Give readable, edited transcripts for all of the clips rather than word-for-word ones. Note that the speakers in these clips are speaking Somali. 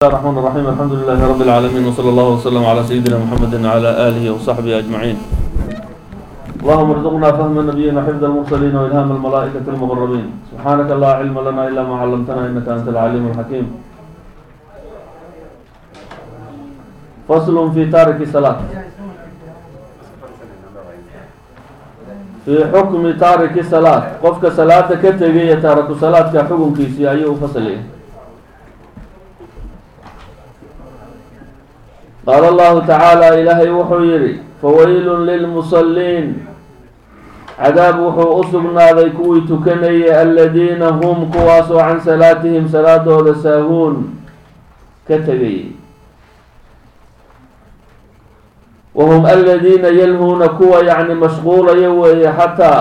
الله الرحمن الرحيم. الحمد لله رب العالمين، وصلى الله وسلم على سيدنا محمد وعلى آله وصحبه أجمعين. اللهم ارزقنا فهم النبيين وحفظ المرسلين وإلهام الملائكة المقربين. سبحانك لا علم لنا إلا ما علمتنا إنك أنت العليم الحكيم. فصل في تارك الصلاة. في حكم تارك الصلاة. قفك صلاة كتغي تارك الصلاة كحكم كيسي أيه فصلين. قال الله تعالى إلهي وحو يري فويل للمصلين عذاب وحو أسقنا ذيكوي تكني الذين هم قواسوا عن صلاتهم صلاة ودساهون كتغي وهم الذين يلهون كوا يعني مشغول يوي حتى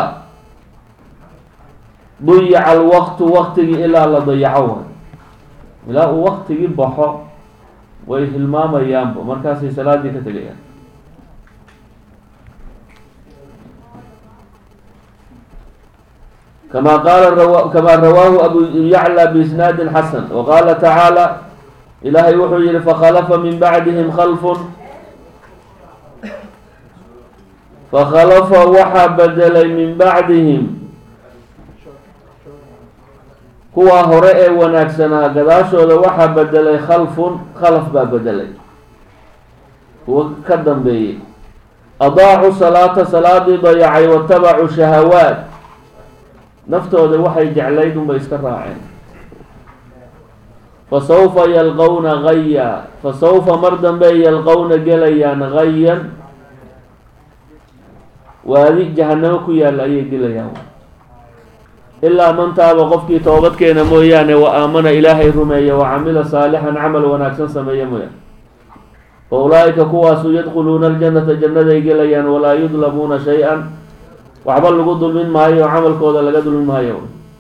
ضيع الوقت وقتي إلا لضيعوه لا وقتي بحق way hilmaamayaanba markaasay salaadii ka tegayaan. كما رواه أبو يعلى بإسناد حسن. وقال تعالى إلهي وحي فخلف من بعدهم خلف فخلف وحى بدل من بعدهم kuwa hore ee wanaagsanaa gadaashooda waxaa bedelay khalaf baa bedelay kuwa ka dambeeyey adaacu salaata salaadii dayacay watabacuu shahawaat naftooda waxay jeclayd unbay iska raaceen fasawfa yalqawna gaya fasawfa mar dambe yalqawna gelayaan gayan waadi jahanamo ku yaalla ayay gelayaan ilaa man taaba qofkii toobadkeena mooyaane wa aamana ilaahay rumeeya wa camila saalixan camal wanaagsan sameeya mooyaane fa ulaa'ika kuwaasu yadkhuluuna aljannata jannaday gelayaan walaa yudlamuuna shay-an waxba lagu dulmin maayo camalkooda laga dulmin maayo.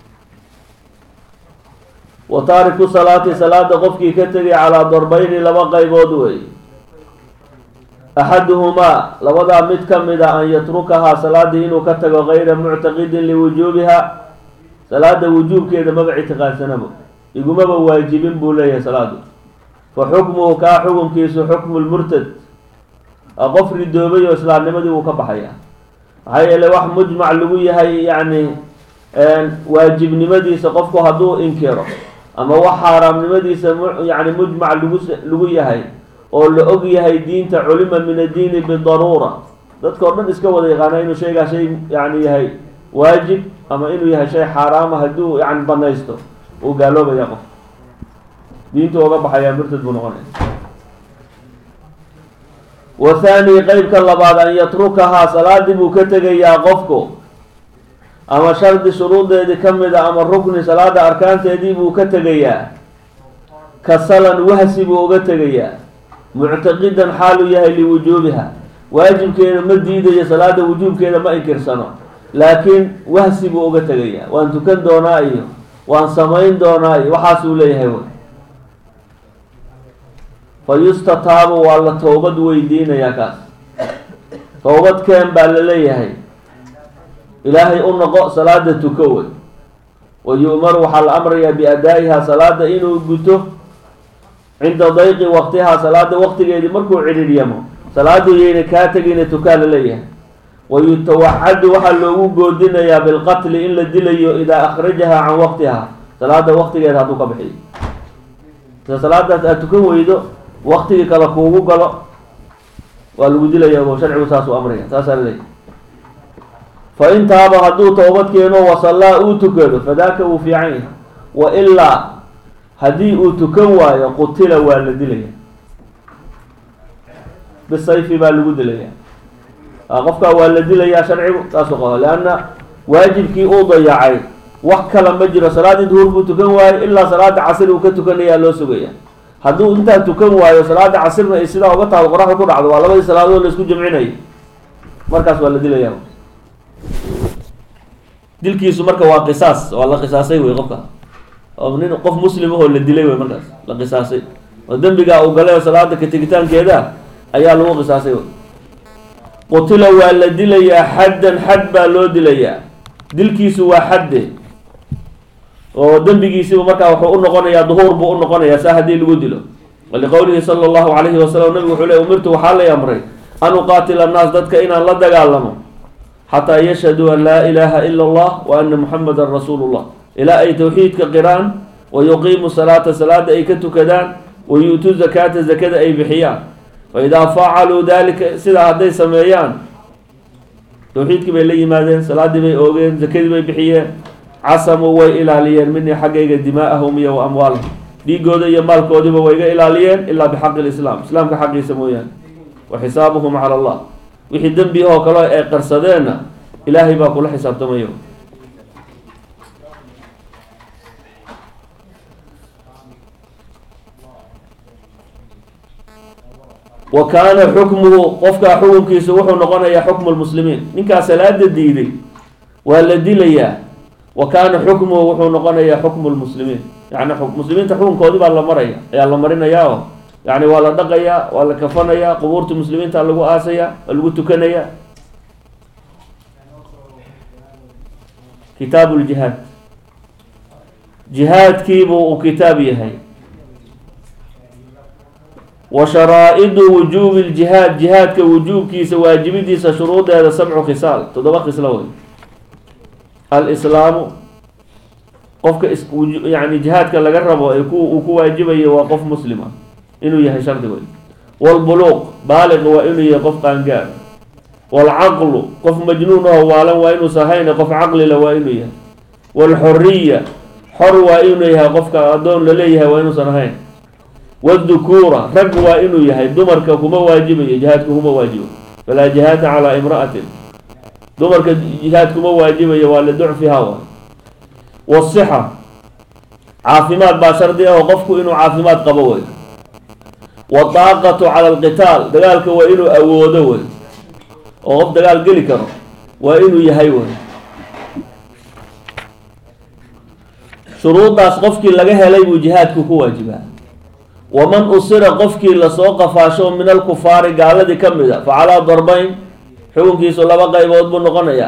wa taariku salaati salaada qofkii ka tegay calaa darbayni laba qaybood wey. axaduhumaa labadaa mid ka mid a an yatrukahaa salaadii inuu ka tago gayra muctaqidin liwujuubiha salaada wujuubkeeda maba ictiqaadsanaba igumaba waajibin buu leeyahay salaadu. fa xukmuhu kaa xukunkiisu xukmu lmurtad qof ridoobay oo islaamnimadii uu ka baxaya maxaa yeele wax mujmac lagu yahay yani waajibnimadiisa qofku hadduu inkiro ama wax xaaraamnimadiisa yani mujmac lagu yahay oo la og yahay diinta culima min addiini bidaruura dadkao dhan iska wada yaqaana inuu shaygaa shay yani yahay waajib ama inuu yahay shay xaaraama hadduu yani banaysto uu gaaloobaya qof diintu oga baxayaa murtad buu noqonaya. wa thaani qeybka labaad an yatrukahaa salaadii buu ka tegayaa qofku ama shardi shuruudeedii ka mid a ama rukni salaada arkaanteedii buu ka tegayaa kasalan wahsi buu uga tegayaa muctaqidan xaaluu yahay liwujuubiha waajibkeeda ma diidayo salaada wujuubkeeda ma inkirsano laakiin wahsi buu uga tegayaa waan tukan doonaa iyo waan samayn doonaa iyo waxaasuu leeyahay wy. fa yustataabu waa la toobad weydiinayaa kaas toobad keen baa la leeyahay ilaahay u noqo salaada tuko wey. wa yu'maru waxaa la amrayaa biadaa'ihaa salaada inuu guto cinda dayqi waqtihaa salaada waqtigeedii markuu cidhiiryamo salaadu yayna kaa tegina tukaa la leeyahay. wayutawacadu waxaa loogu goodinayaa bilqatli in la dilayo idaa akhrajahaa can waqtihaa salaada waqtigeeda hadduu ka bixiyo salaadaas aad tukan weydo waqtigii kale kuugu galo waa lagu dilaya oo sharcigu saasuu amraya saasaa laleeyahy. fa in taaba hadduu toobad keeno wasallaa uu tukado fadaaka uu fiican yahay wa ilaa haddii uu tukan waayo qutila waa la dilaya bisayfi baa lagu dilaya qofkaa waa la dilayaa sharcigu saasuu qaba leanna waajibkii uu dayacay wax kala ma jiro. salaadii duhur buu tukan waayo ilaa salaada casir uu ka tukanayaa loo sugaya. hadduu intaa tukan waayo salaada casirna ay sidaa uga taado qoraxda ku dhacdo waa labadii salaadood la isku jamcinayo markaas waa la dilayaa. dilkiisu marka waa qisaas waa la qisaasay wey qofka oo nin qof muslim ahoo la dilay wey markaas la qisaasay oo dembigaa uu galay oo salaada ka tegitaankeeda ayaa lagu qisaasay wey. qutila waa la dilayaa xaddan xad baa loo dilayaa dilkiisu waa xadde oo dambigiisiiba markaa wuxuu u noqonayaa duhuur buu u noqonayaa saa haddii lagu dilo ولقوله صلى الله عليه وسلم نبي وحوله أمرت وحالي أمري أن أقاتل الناس ذاتك إن الله دقالهم حتى يشهدوا أن لا إله إلا الله وأن محمد رسول الله إلى أي توحيد كقران ويقيموا صلاة أي كتكدان ويؤتوا زكاة أي بحيان فإذا فعلوا ذلك سيدا هدي سميان توحيد كبير لي ماذا صلاة بي أوغين زكاة بي بحيان عصموا وإلاليين مني حقيقة دماءهم وأموالهم دي قودة يمال كودة وإيقا إلاليين إلا بحق الإسلام إسلام كحق يسمويان وحسابهم على الله وحي دنبي هو كلا قرصدين إلهي باقول حساب تميو وكان حكمه قفك حكم كيس وحو نقنا يا حكم المسلمين نكا سلاد الديدي والذي ليا وكان حكمه وحو نقنا يا حكم المسلمين يعني حكم المسلمين تحكم كودي بالله مريا يا الله مرينا ياو يعني ولا دقيا ولا كفنيا قبور المسلمين تلقوا آسيا تلقوا تكنيا كتاب الجهاد جهاد كيبو وكتابي هي وشرائط وجوب الجهاد جهاد كوجوب كيس واجب دي شروط هذا 7 خصال تضبط خصال الإسلام قفك يعني جهاد كلا جربه يكون واجبه وقف مسلمه إنه يهي شرط وي والبلوغ بالغ وإنه يقف قانقار والعقل قف مجنون ووالا وإنه سهين قف عقل وإنه يهي والحرية حر وإنه يهي قف كأدون لليه وإنه سنهين والذكورة رق وإنه يهي دمرك هما واجبه جهادك هما واجبه فلا جهاد على امرأة دمرك جهادك هما واجبه ولا دع في هوا والصحة عافمات باشر دي وقفك إنه عافمات قبوي والطاقة على القتال دقالك وإنه أودوه وقف دقال قلكره وإنه يهيوه شروط داس قفك لقاها ليبو جهادك كواجبها ومن أصر قفك لسوق فاشو من الكفار قال دي كمدا فعلى ضربين حكم كيسو لبا قيبود بنقنيا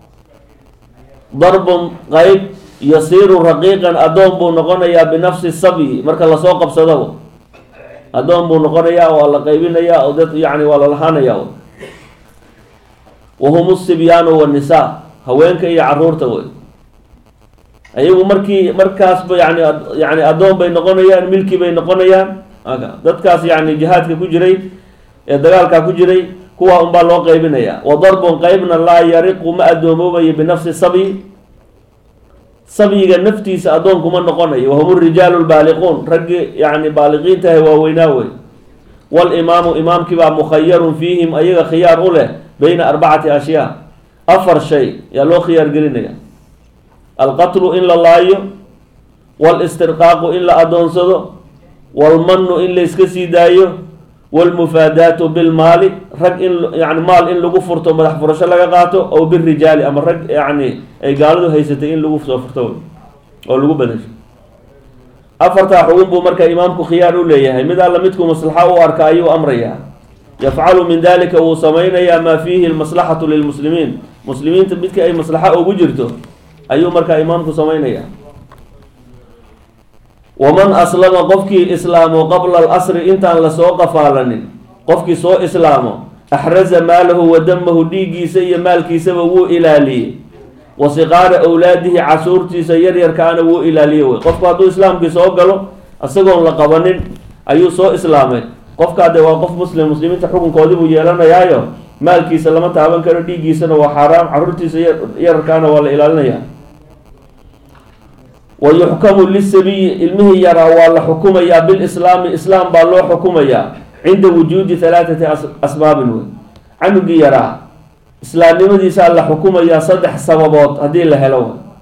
ضرب قيب يصير رقيقا أدوم بنقنيا بنفس الصبي مركا لسوق بصدوه أدوم بنقنيا ولا قيبينيا أو دت يعني ولا لحانيا وهم الصبيان والنساء هوينك يا عرورته أيوة مركاس يعني أدوم بين نقنيا ملكي بين نقنيا دتكاس يعني جهاد كجري دجال كجري هو بالله قيبينيا وضرب قيبنا لا يرق ما أدومه بنفس الصبي صبي نفتي سأدون كمان نقنيا وهم الرجال البالغون رج يعني بالغين تهوا ويناوي والإمام إمام كبا مخير فيهم أيها خيار له بين 4 أشياء أفر شيء يلو خيار قرينيا القتل إلا الله والاسترقاق إلا أدون صدو والمن إلا إسكسي دايو والمفادات بالمال رج إن يعني مال إن لغو فرطو مدح فرش لغا قاتو أو بالرجال أما رج يعني أي قالوا هيستي إن لغو فرطو أو لغو بدش أفرتا حقوم بمركا إمامكو خيارو ليهي مدى لمدكو مصلحة وأركايو أمريها يفعل من ذلك وصمينا ما فيه المصلحة للمسلمين مسلمين تبدك أي مصلحة أو بجرته أيو مركا إمامكو صمينا ومن أسلم قفكي إسلامه قبل الأسر إنتان لسوق فالنين قفكي سو إسلامه أحرز ماله ودمه ديجي سي مالكي سبو إلى لي وصغار أولاده عسورتي سير يركانه إلى لي قفك هذا إسلام كي سو قالوا أسقون لقبنين أيو سو إسلامه قفك هذا وقف مسلمين تحكم كودي بجيلانا يايو مالكي سلامة تابن كانوا ديجي سنة وحرام عرورتي سير يركانه ولا إلى لنا ويحكم للسبي علمه يرى ولا حكومة بالإسلام إسلام بالله حكومة عند وجود 3 أسباب عنه يرى إسلام مدي سأل حكومة صدح سببات هذه لهلو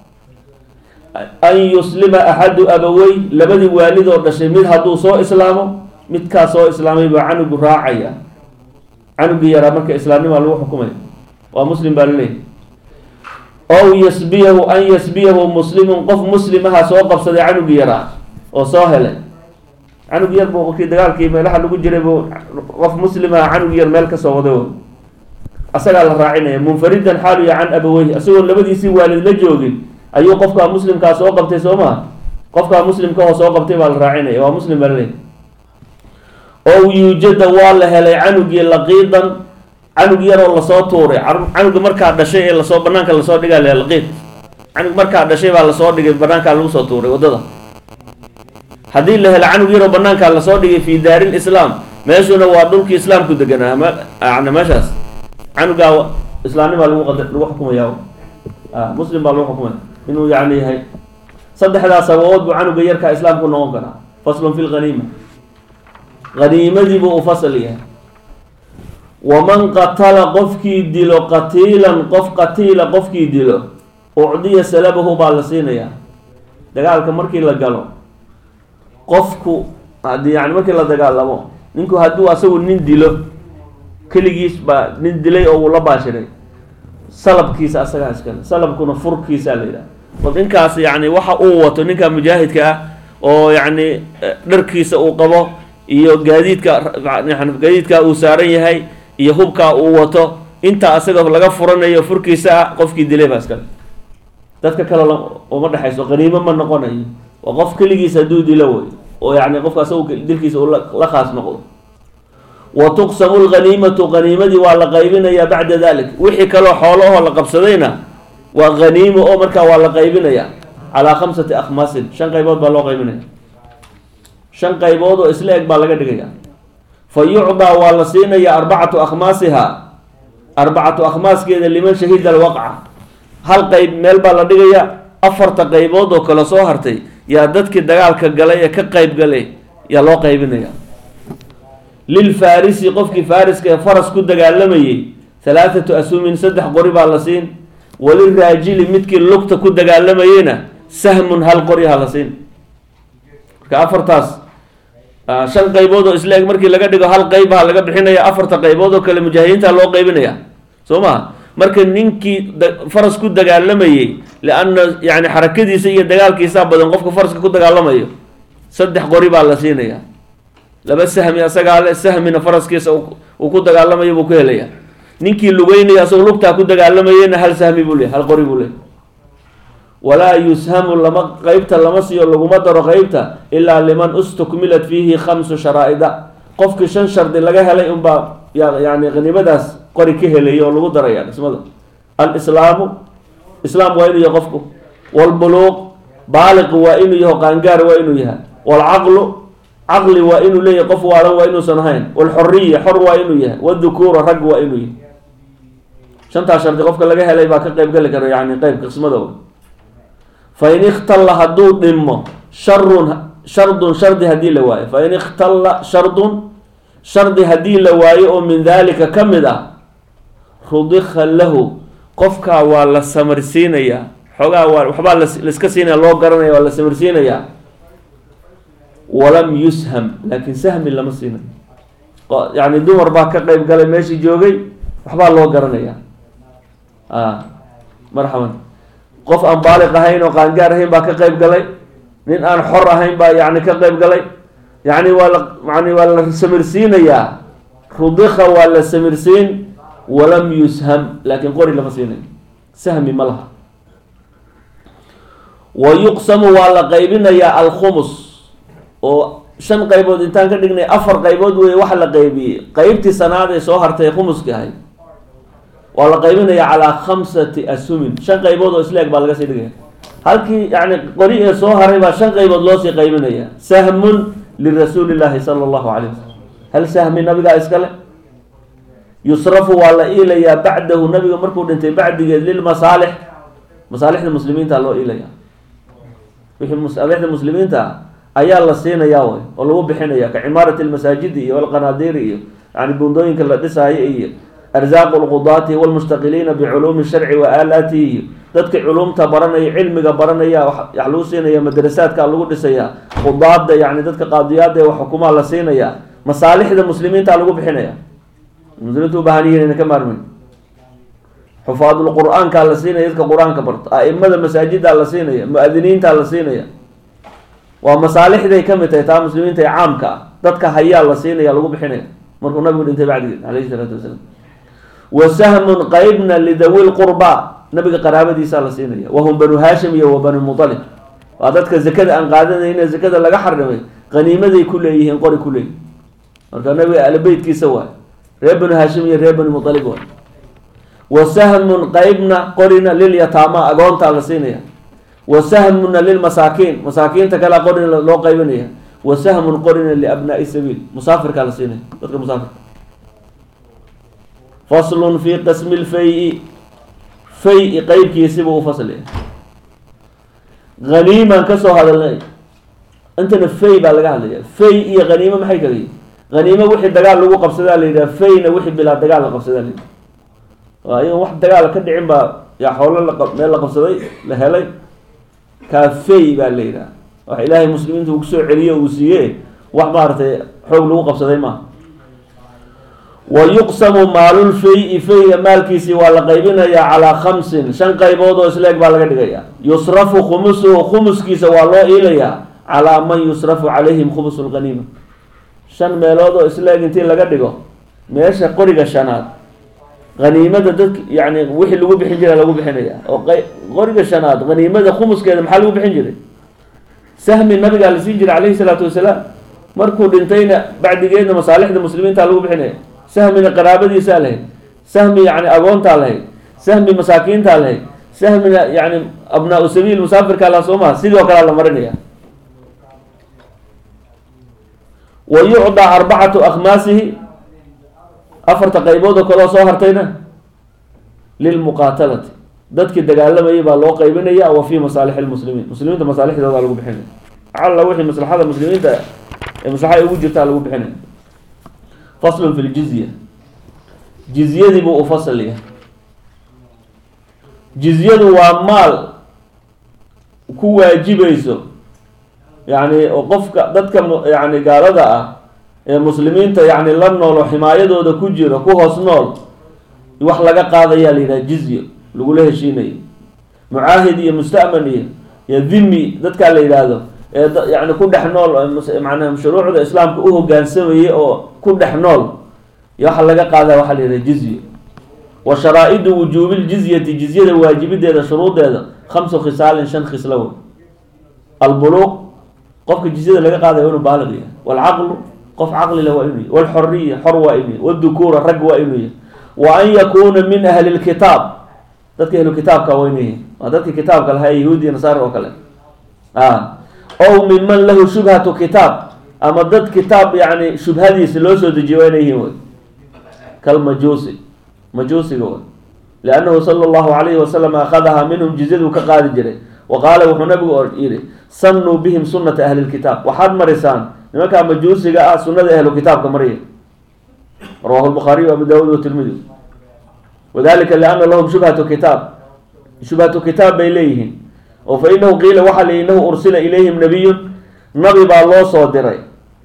أن يسلم أحد أبوي لبدي والده ودشي مد هدو سو إسلامه مد كا سو إسلامي عنه راعيا عنه يرى مرك إسلامي ما له حكومة ومسلم بالله أو يسبيه أن يسبيه مسلم قف مسلمها سوق بصدي عنه جيرا أو سهلة عنه جير بو كي دقال كي ما لحد لو جري بو قف مسلمها عنه جير مالك سوده أسأل الله راعينا منفردا حاله عن أبويه أسوي لبدي يسوي والد لجوجي أيو قف كا مسلم كا سوق بتي سوما قف كا مسلم كا سوق بتي والراعينا هو مسلم بالله oo yuujada waa la helay canugii laqiidan canug yaroo lasoo tuuray canuga markaa dhashay ee lasoo banaanka lasoo dhigaa le laqiid canug markaa dhashay baa lasoo dhigay banaankaa lagu soo tuuray waddada haddii la helo canug yaroo banaankaa lasoo dhigay fii daaril islaam meeshuna waa dhulkii islaamku deganaa yani meeshaas canugaa islaamnimaa lagu xukumaya muslim baa lagu xukumaya inuu yani yahay saddexdaas sababood buu canuga yarkaa islaamku noqon karaa faslun fi lghaniima haniimadiibuu u fasal yahay waman qatala qofkii dilo qatiilan qof qatiila qofkii dilo ucdiya salabahu baa la siinayaa dagaalka markii la galo qofku haddii yani markii la dagaalamo ninku hadduu asagu nin dilo keligiis baa nin dilay oo uu la baashiray salabkiisa asagaa iskale salabkuna furkiisaa la yidhaha qof ninkaas yani waxa uu wato ninka mujaahidka ah oo yani dharkiisa uu qabo iyo gaadiidka uu saaran yahay iyo hubkaa uu wato inta asaga laga furanayo furkiisa ah qofkii dilay baa iskale dadka kale uma dhexayso qaniimo ma noqonayo waa qof keligiis hadduu dilo wey oo yani qofka asagu dilkiisa uu la khaas noqdo wa tuqsamu lghaniimatu haniimadii waa la qaybinayaa bacda dalik wixii kaloo xoolahoo la qabsadayna waa haniimo oo markaa waa la qaybinaya calaa 5 akhmaasin 5 qaybood baa loo qaybinaya 5 qaybood oo isla eg baa laga dhigaya fa yucdaa waa la siinaya 4 akhmaasiha 4 akhmaaskeeda liman shahida alwaqca hal qayb meel baa la dhigaya 4 qaybood oo kale soo hartay yaa dadkii dagaalka galay ee ka qayb galay yaa loo qaybinaya lilfarisi qofkii fariska ee faras ku dagaalamayay 3 asumin 3 qori baa la siin waliraajili midkii lugta ku dagaalamayeyna sahmun hal qori ha la siin marka afartaas 5 qaybood oo isla eg markii laga dhigo hal qayb baa laga bixinaya 4 qaybood oo kale mujaahidiinta loo qaybinaya soo ma marka ninkii faras ku dagaalamayay laana yani xarakadiisa iyo dagaalkiisa badan qofka faraska ku dagaalamayo 3 qori baa la siinaya 2 sahmi asagaa le sahmina faraskiisa uu ku dagaalamayo buu ku helaya ninkii lugeynaya asagoo lugtaa ku dagaalamayeyna hal sahmi buu leeyahay hal qori buu leeyahay walaa yushamu lama qeybta lama siiyo laguma daro qeybta ilaa liman ustukmilat fiihi 5 sharaa'ida qofkii 5 shardi laga helay unbaa yani haniimadaas qori ka helaya oo lagu daraya dhismada alislaamu islaam waa inuu yahay qofku walbuluuq baaliq waa inuu yaho qaangaar waa inuu yahay walcaqlu caqli waa inuu leeyahay qof waalan waa inuusan ahayn walxuriya xor waa inuu yahay wadukuura rag waa inuu yahay 5 shardi qofka laga helay baa ka qayb gali kara yani qeybka qismadooda fain ikhtalla hadduu dhimo shardun shardi haddii la waayo fain ikhtalla shardun shardi haddii la waayo oo min daalika ka mid ah rudika lahu qofkaa waa la samarsiinayaa xoogaa waxbaa laiska siinaya loo garanaya waa la samarsiinayaa walam yusham laakiin sahmi lama siinayo yani dumar baa ka qayb galay meeshii joogay waxbaa loo garanaya marxaban qof aan baaliq ahayn oo qaangaar ahayn baa ka qayb galay nin aan xor ahayn baa yani ka qayb galay yani waa la samirsiinayaa rudika waa la samirsiin walam yusham laakiin qori lama siinayo sahmi ma laha wa yuqsamu waa la qaybinayaa alkhumus oo 5 qaybood intaan ka dhignay 4 qaybood wey waxa la qaybiyey qaybtii sanaad ee soo hartay khumuska ahay waa la qaybinayaa calaa 5 asumin 5 qaybood oo isla eg baa laga sii dhigaya halkii yani qori ee soo haray baa 5 qaybood loo sii qaybinaya sahmun lirasuuli llaahi sala allahu calayh wasalam hal sahmi nabigaa iskale yusrafu waa la iilayaa bacdahu nabiga markuu dhintay bacdigeed lilmasaalix masaalixda muslimiinta loo iilaya wixii masaalixda muslimiinta ayaa la siinayaa way oo lagu bixinaya ka cimaarati almasaajidi iyo alqanaadiiri iyo yani buundooyinka la dhisaayo iyo arzaaqu lqudaati walmushtaqiliina biculuumi sharci wa aalaatihi iyo dadka culumta baranaya cilmiga baranaya wax lagu siinaya madrasaadka lagu dhisaya qudaada yani dadka qaadiyaada ee wax xukumaa la siinaya masaalixda muslimiinta lagu bixinaya muslimiintu u baahan yihiin inay ka maarmin xufaadul qur-aankaa la siinaya dadka qur-aanka barto a'imada masaajida la siinaya mu-adiniinta la siinaya waa masaalixday ka mid tahay taa muslimiinta ee caamka ah dadka hayaa la siinaya lagu bixinaya markuu nabigu dhintay bacdigeed calayhi salaatu wasalaam wa sahmun qaybna lidawi lqurba nabiga qaraabadiisaa la siinaya wahum banu haashim iyo wa banu mutalib waa dadka zakada aan qaadanayna zakada laga xarimay qaniimaday ku leeyihiin qori ku leeyihin marka nabiga ahlu beytkiisa waay reer banu hashim iyo reer banu mutalib waay wa sahmun qaybna qorina lilyataama agoontaa la siinaya wa sahmuna lilmasaakiin masaakiinta kale qorina loo qaybinaya wa sahmun qorina liabnaa'i sabiil musaafirkaa la siinaya dadka musaafirka faslun fi qismi lfay-i fay-i qeybkiisibuu u faslaya haniimaan kasoo hadalnay intana fay baa laga hadlaya fay iyo haniimo maxay kala yihin haniimo wixii dagaal lagu qabsadaa la yidhaha fayna wixii bilaa dagaal la qabsadaa la yidhaha waa in wax dagaal ka dhicin baa yaa xoolo meel la qabsaday la helay kaa fay baa la yidhaha wax ilaahay muslimiinta uu kusoo celiye uu siiye wax maaragtay xoog lagu qabsaday maaha wa yuqsamu maalulfay-i fayga maalkiisii waa la qaybinayaa calaa 5 5 qaybood oo isleeg baa laga dhigayaa yusrafu khumusuhu khumuskiisa waa loo iilayaa calaa man yusrafu calayhim khumusu lghaniima 5 meelood oo isleeg intii laga dhigo meesha qoriga shanaad haniimada dadka yani wixii lagu bixin jiraa lagu bixinaya oo qoriga shanaad haniimada khumuskeeda maxaa lagu bixin jiray sahmi nabigaa la siin jiray calayhi salaatu wasalaam markuu dhintayna bacdigeedna masaalixda muslimiintaa lagu bixinaya sahmina qaraabadiisaa lahayd sahmi yani agoontaa lahayd sahmi masaakiintaa lahayd sahmina yani abnaa-u sabiil musaafirkaa laha soo maha sidoo kalea la marinaya wa yucdaa 4 akhmaasihi 4 qaybood oo kaleo soo hartayna lilmuqaatalati dadkii dagaalamayay baa loo qaybinaya wa fii masaalix lmuslimiin muslimiinta masaalixdoodaa lagu bixinaya alla wixii maslaxada muslimiinta ee maslaxa ugu jirtaa lagu bixinaya faslun fi ljizya jizyadii buu u fasl yahay jizyadu waa maal ku waajibayso yani oo qofka dadka yani gaalada ah ee muslimiinta yani la nool oo ximaayadooda ku jiro ku hoos nool wax laga qaadayaa la yidhaha jizya lagula heshiinayo mucaahid iyo musta'man iyo dhimi dadkaa la yidhaahdo ee yani ku dhex nool macnaha shuruucda islaamka u hogaansamayay oo ku dhex nool iyo waxa laga qaadaa waxaa la yidhaha jizya wa sharaa'idu wujuubi ljizyati jizyada waajibideeda shuruudeeda 5 khisaalin 5 khisla wey albuluuq qofka jizyada laga qaadayo inuu baalig yahay walcaqlu qof caqli leh waa inuu yahay walxoriya xor waa inuu yahay wadukuura rag waa inuu yahay wa an yakuuna min ahli lkitaab dadka ahlu kitaabka waa inuu yahay waa dadka kitaabka lahaa yahuudiya nasaara oo kale ow minman lahu shubhatu kitaab ama dad kitaab yani shubhadiisa loo soo dejiye waa inay yihiin wey kalmajuusi majuusiga wey liannahu sala allahu calayhi wasalam akhadahaa minhum jizyaduu ka qaadi jiray wa qaala wuxuu nabigu yidhi sannuu bihim sunnata ahli lkitaab waxaad marisaan nimankaa majuusiga ah sunnada ahlu kitaabka mariya rawahu lbukhaariy abu daawud watirmidi wadalika lianna lahum shubhatu kitaab shubhatu kitaab bay leeyihiin oo fa inahu qiila waxaa la inahu ursila ilayhim nabiyun nabi baa loo soo diray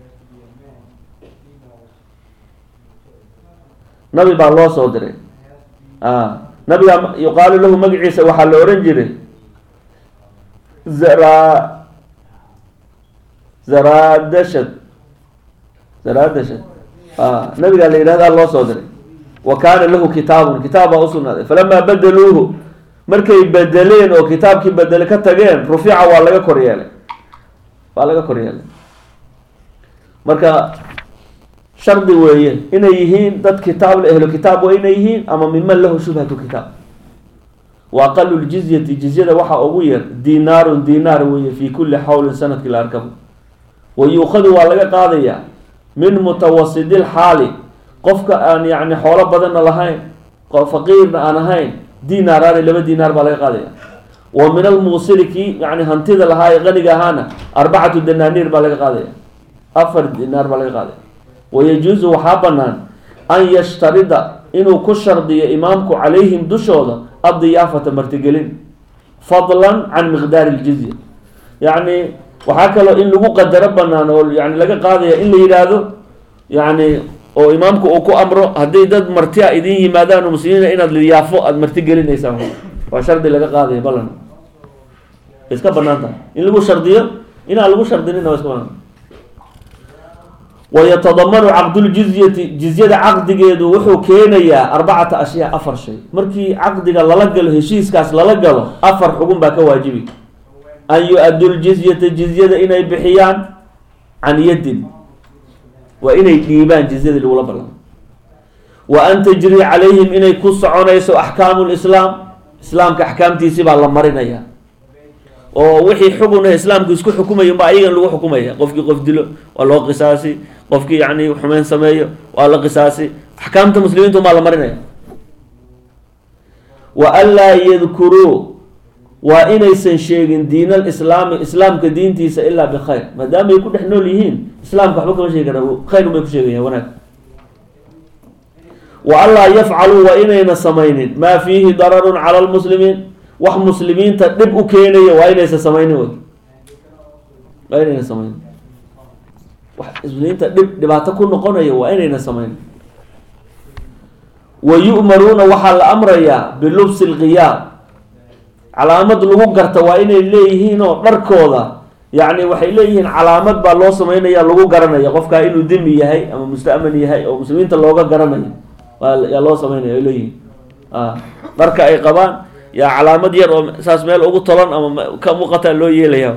nabi baa loo soo diray nabiga yuqaalu lahu magaciisa waxaa la oran jiray zaradashad nabigaa la yidhahdaa loo soo diray wa kaana lahu kitaabun kitaab baa usugnaaday falamaa badaluuhu markay bedeleen oo kitaabkii bedele ka tageen rufica waa laga kor yeelay marka shardi weeye inay yihiin dad kitaab ahlu kitaab waa inay yihiin ama miman lahu shubhatu kitaab wa aqalu ljizyati jizyada waxaa ugu yar dinaarun dinaar weeye fi kulli xawlin sanadkii la arkabo wa yuukhadu waa laga qaadayaa min mutawasidi lxaali qofka aan yani xoolo badanna lahayn faqiirna aan ahayn dinaaraani 2 dinaar baa laga qaadaya wa min almuusili kii yani hantida lahaa ee qaniga ahaana 4 danaaniir baa laga qaadaya 4 dinaar baa laga qaadaya wayajuusu waxaa banaan an yashtarida inuu ku shardiyo imaamku calayhim dushooda addiyaafata martigelin fadlan can miqdaari ljizya yani waxaa kaloo in lagu qadaro banaan oo yani laga qaadaya in la yidhaahdo yani oo imaamku uu ku amro haddii dad martia idin yimaadaan oo muslimiina inaad liyaafo aada martigelinaysaan waa shardi laga qaadaya balan iska banaan tahay in lagu shardiyo inaan lagu shardinina waa iska banaan wayatadamanu caqduuljizyati jizyada caqdigeedu wuxuu keenayaa 4 ashyaa 4 shay markii caqdiga lala galo heshiiskaas lala galo 4 xugun baa ka waajibi an yu-addu ljizyata jizyada inay bixiyaan can yadin وإني ديبان جزية الأولى بلان وأن تجري عليهم إني كس عنيس أحكام الإسلام إسلام كأحكام تيسيب على مرنا يا ووحي حكمنا إسلام كسكو حكومة يوم بعيدا لو حكومة قفكي قف دلو والله قصاصي قفكي يعني حمين سماية والله قصاصي أحكام المسلمين تم على مرنا وألا يذكروا وإن يسنشيغن دين الإسلام كدين تيس إلا بخير ما دام يكون إحنا ليهين إسلام كحبك ما شيء كذا خير ما يكون شيء هناك وألا يفعلوا وإن ينسمين ما فيه ضرر على المسلمين وح مسلمين تدبوا كينية وإن يسسمين وإن ينسمين وح مسلمين تدب تكون نقونية وإن ينسمين ويؤمرون وحل أمر يا بلبس الغياب علامات لغو قرطة وإن إليهين ونركوضة يعني وحي إليهين علامات بالله سمين يا لغو قرنا يقفك إنه دمي يهي أما مستأمن يهي أو مسلمين تلوغا قرنا يا الله سمين إليهين بركة أي قبان يا علامات ير أساس ميل أغو طلان أما كم وقتا لو يليها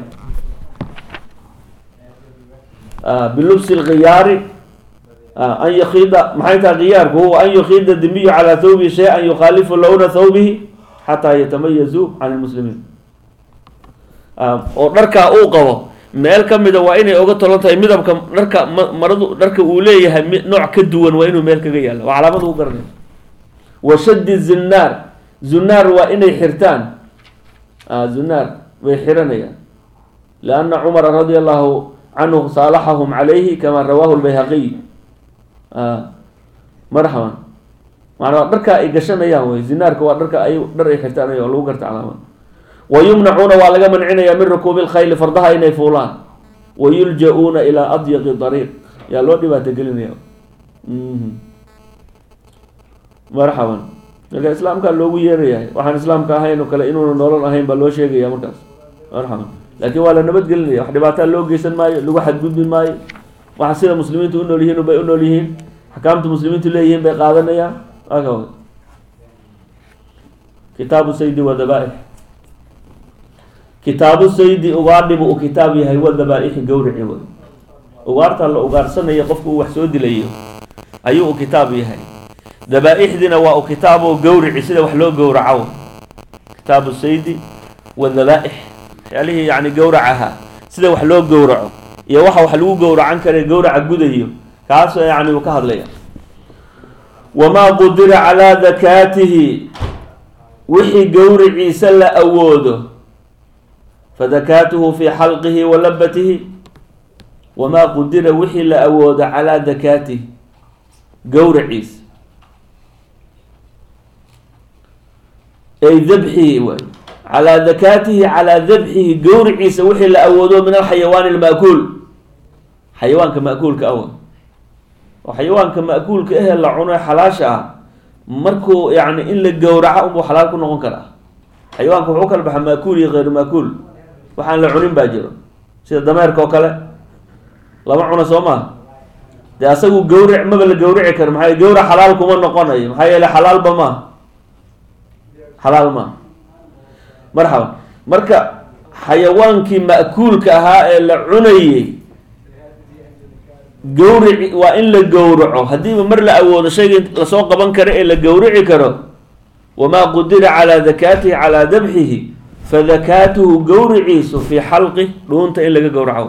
بلبس الغيار أن يخيد محيطها غيار هو أن يخيد الدمي على ثوبه شيئا يخالف لون ثوبه حتى يتميزوا عن المسلمين ودركا او قبو مeel kamida waa inay uga tolantahay midabka dharka maradu dharka uu leeyahay nooc ka duwan waa inuu meel kaga yaalo waa calaamad uu garanay وشد الزنار زنار waa inay xirtaan زنار way xiranayaan لأن عمر رضي الله عنه صالحهم عليه كما رواه البيهقي مرحبا معناه دركا اي غشنayaan way zinaarka waa dharka ay dhar ay xirtaan oo lagu garto calaamad ويمنعون ولا منعنا من ركوب الخيل فرضها inay fuulaan ويلجؤون الى اضيق طريق يا لو dhibaato gelinaya مرحبا marka islaamka loogu yeerayaa waxaan islaamka ahayn oo kale inuu nolol ahayn ba loo sheegaya markaas marxaban laakiin waa la nabad gelinaya wax dhibaato loo geysan maayo lagu xadgudbin maayo waxa sida muslimiintu u nool yihiin oo bay u nool yihiin حكامت المسلمين تليهم بقادنا يا أكو كتاب السيد والذبائح كتاب السيد أغارب وكتابي هي والذبائح جور عوض أغارت الله أغار سنة يقفك وحسود ليه أيوه كتابي هي ذبائح دنا وكتابه جور عسيد وحلو جور عوض كتاب السيد والذبائح يعني جورعها سيد وحلو جورعه يا وحلو جور عنك جورع جوديه كاس يعني وكهر ليه وما قدر على ذكاته وحي جورعي سل أوده فذكاته في حلقه ولبته وما قدر وحي لأود على ذكاته جورعي أي ذبحه على ذكاته على ذبحه جورعي وحي لأوده من الحيوان المأكول حيوان كمأكول كأول وحيوان كمأكول كأهل لعنة حلاشة مركو يعني إن الجورعة أم حلال كنا نقرأ حيوان كحوكل بحمأكول غير مأكول وحن لعنين باجر سيد دمار كوكله لما عنا سوما ده أسوي جورع ما بل جورع كرم هاي جورع حلال كمان نقنا يم هاي له حلال بما حلال ما مرحبا مركا حيوان كمأكول كها العنية جورع وإن لجورعه هدي مر لا أول شيء لسوق بنكر إلا جورع كره وما قدر على ذكاته على ذبحه فذكاته جورعيس في حلقه دونت إلا جورعه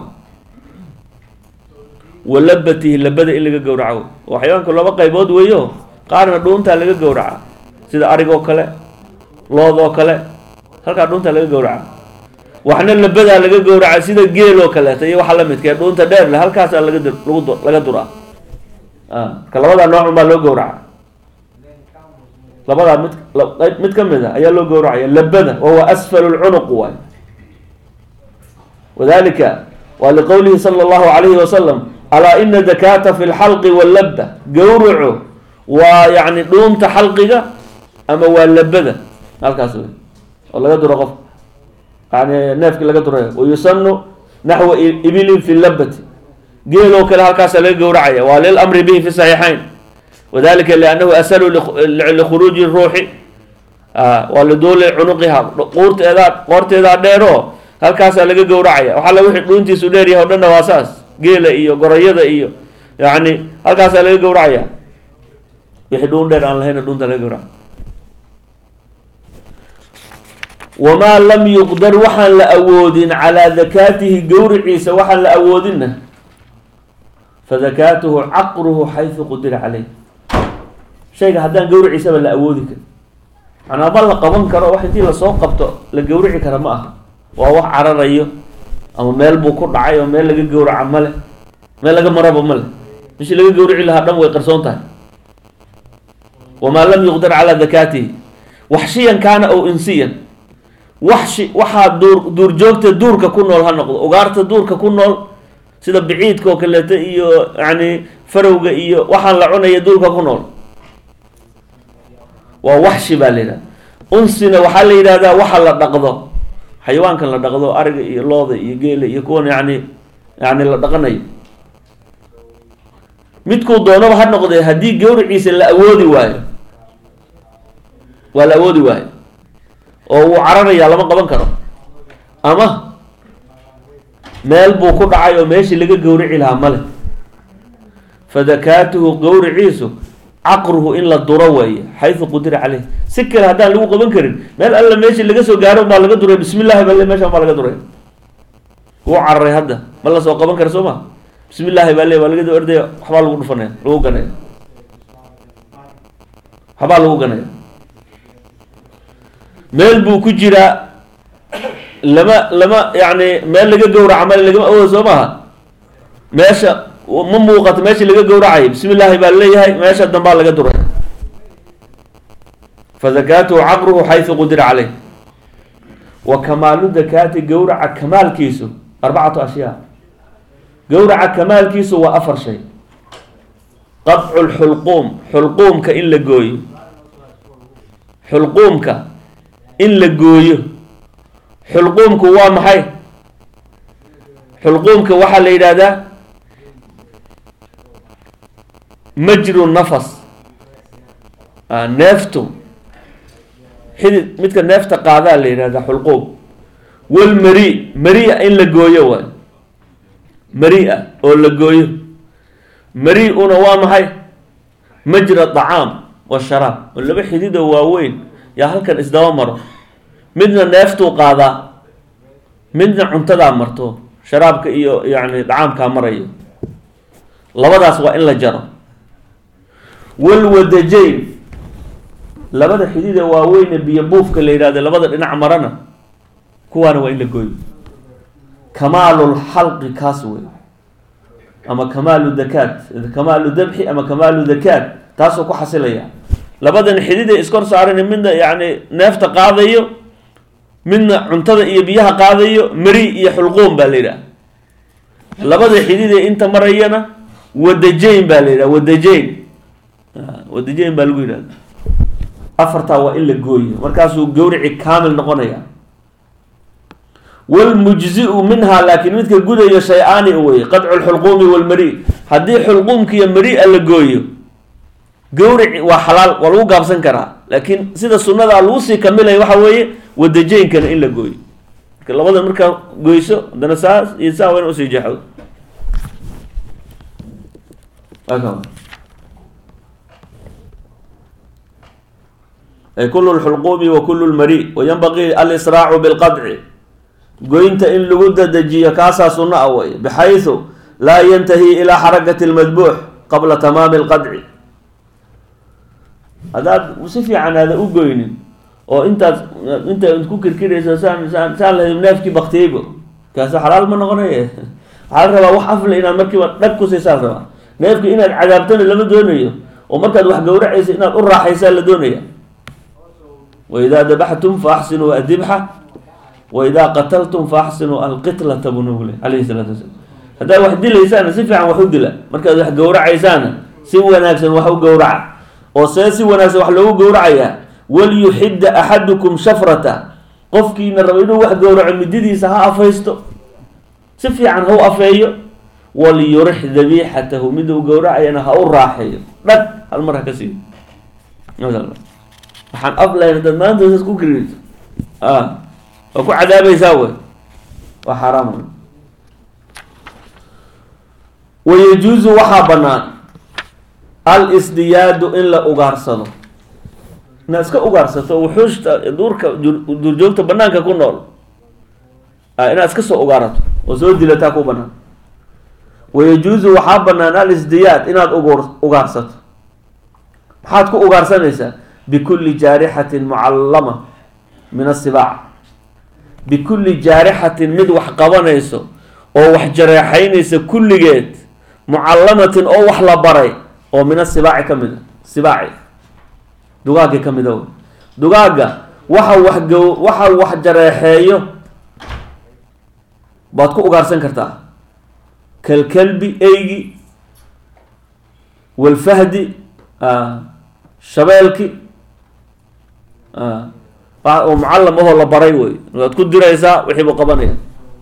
ولبته لبده إلا جورعه وحيوان كله بقى يبود وياه قارن دونت إلا جورعه سيدا أريجو كله لوضو كله هل كان دونت إلا جورعه وحنا لبدا laga gowraca sida geelo kale tay waxa la midkay doonta dheer la halkaas laga dura ka labada nooc ma loo gowraca labada mid kamida ayaa loo gowracaya labada oo asfal al-unuq وذلك ولقوله صلى الله عليه وسلم الا ان ذكاة في الحلق واللبة جورعه ويعني دونت حلقه اما واللبده halkaas oo laga duro qof يعني نافك لقى دريه ويسن نحو إبل في اللبة قيلوا كلا هالكاس لقى ورعية وللأمر به في الصحيحين وذلك لأنه أسأل لخروج الروح ولدول عنقها قورت إذا ديرو هالكاس لقى ورعية وحالا وحي قونتي سوديري هودنا واساس قيلة إيو قريضة إيو yani halkaasaa laga gowracaya wixii dhuun dheer aan lahayna dhuunta laga gowraca. wamaa lam yuqdar waxaan la awoodin calaa dakaatihi gowriciisa waxaan la awoodinna fadakaatuhu caqruhu xaysu qudira caleyh. shayga haddaan gowriciisaba la awoodi karin manaa ma la qaban karo wax intii lasoo qabto la gowrici kara ma aha, waa wax cararayo ama meel buu ku dhacay oo meel laga gowraca male, meel laga maraba male, meshii laga gowrici lahaa dhan way qarsoon tahay. wamaa lam yuqdar calaa dakaatihi waxshiyan kaana ow insiyan, waxshi waxaa duurjoogta duurka ku nool ha noqdo, ugaarta duurka ku nool sida biciidka oo kaleeto iyo yani farowga iyo waxaan la cunaya duurka ku nool waa waxshi baa la yidhahda. unsina waxaa la yidhahdaa waxa la dhaqdo, xayawaankan la dhaqdo, ariga iyo looda iyo geela iyo kuwan yani la dhaqanayo. midkuu doonaba ha noqdee haddii gowriciisa la awoodi waayo, waa la awoodi waayo oo wuu cararayaa lama qaban karo, ama meel buu ku dhacay oo meeshii laga gowrici lahaa male, fadakaatuhu gowriciisu caqruhu in la duro weeye xaysu qudira caleyh. si kale haddaan lagu qaban karin meel alla meeshii laga soo gaaro baa laga duray, bismi llahi baa le meeshaan baa laga duray, wuu cararay hadda ma la soo qaban kara soo ma, bismi llahi baa le waa laga ordaya, waxbaa lagu dhufanaya, lagu ganaya, waxbaa lagu ganaya. meel buu ku jiraa lama yani meel laga gowraca male lagama awoodo soo maaha, meesha ma muuqato meeshii laga gowracay, bismi llahi baa leeyahay, meesha dambaa laga duray. fadakaatuhu caqruhu xaysu qudira caleyh. wa kamaalu dakaati gowraca kamaalkiisu arbacatu ashyaa, gowraca kamaalkiisu waa 4 shay. qadcu lxulquum, xulquumka in la gooyo, xulquumka in la gooyo. xulquumku waa maxay? xulquumka waxaa la yidhahdaa majru nafas, neeftu xidid midka neefta qaadaa la yidhahdaa xulquum. walmari, maria in la gooyo waay, maria oo la gooyo. mari-una waa maxay? majra dacaam washaraab, oo laba xididoo waaweyn yaa halkan isdaba maro, midna neeftuu qaadaa, midna cuntadaa marto, sharaabka iyo yani dacaamkaa marayo. labadaas waa in la jaro. walwadajayn, labada xidida waaweyne biyo buufka la yidhahdo labada dhinac marana, kuwaana waa in la gooyo. kamaalulxalqi kaas wey, ama kamaalu dakaat, kamaalu dabxi ama kamaalu dakaat, taasoo ku xasilaya. labadan xidida iskor saaran, midna yani neefta qaadayo, midna cuntada iyo biyaha qaadayo, mari iyo xulquum baa la yidhaha. labada xidide inta marayana wadajayn baa la yidhaha, wadajayn, wadajayn baa lagu yidhahda. 4taa waa in la gooyo, markaasuu gowrici kaamil noqonaya. walmujziu minhaa, laakiin midka gudayo shay-aani weye, qadcu lxulquumi walmari. haddii xulquumka iyo maria la gooyo gowrici waa xalaal, waa lagu gaabsan karaa, laakiin sida sunnadaa lagu sii kamilaya waxa weeye wadajeynkana in la gooyo. marka labada markaa goyso haddana saas iyo saa waa in usii jeexdo. ay kulu lxulquumi wa kulu lmari. wayanbaqii alisraacu bilqadci, goynta in lagu dadajiyo kaasaa sunno a wey, bixaysu laa yantahi ilaa xarakati lmadbuux qabla tamaami lqadci. haddaad si fiican aada u goynin oo inta ku kirkirayso saan lahayd neefkii baktiyeybo, kaasi xalaal ma noqonaye. waxaa la rabaa wax afle inaad markiiba dhag ku siisaa rabaa. neefki inaad cadaabtana lama doonayo, oo markaad wax gowracaysa inaad u raaxaysaa la doonaya. waidaa dabaxtum fa axsinuu adibxa waidaa qataltum fa axsinuu alqitlata buu nabigu leh alayhi salaatu wasalaam. haddaad wax dilaysaana si fiican wax u dila, markaad wax gowracaysaana si wanaagsan wax u gowraca. oo see si wanaagsan wax loogu gowracayaa? walyuxidda axadukum shafrata, qofkiina raba inuu wax gowraco mididiisa ha afaysto, si fiican ha u afeeyo. waliyurix dabiixatahu, mida u gowracayana ha u raaxeeyo, dhag hal mar ha ka siiyo. waxaan af lahayn hadaad maanta saas ku kiriyso waa ku cadaabaysaa wey, waa xaraam. wayajuusu waxaa bannaan al-isdiyaadu in la ugaarhsado, inaad iska ugaarhsato wuxuushta duurka duurjoogta banaanka ku nool inaad iska soo ugaarato oo soo dilataa ku bannaan. wayajuusu waxaa bannaan al-isdiyaad inaad ugaarhsato. maxaad ku ugaarsanaysaa? bikulli jaarixatin mucallama min asibaac, bikulli jaarixatin mid wax qabanayso oo wax jareexaynaysa kulligeed, mucallamatin oo wax la baray oo min asibaaci ka mid a, sibaaci dugaagga ka mid a. dugaagga waxa wax jareexeeyo baad ku ugaarsan kartaa, kalkalbi eygi, walfahdi shabeelki oo mucallam ahoo la baray wey, waad ku diraysaa wixii buu qabanaya.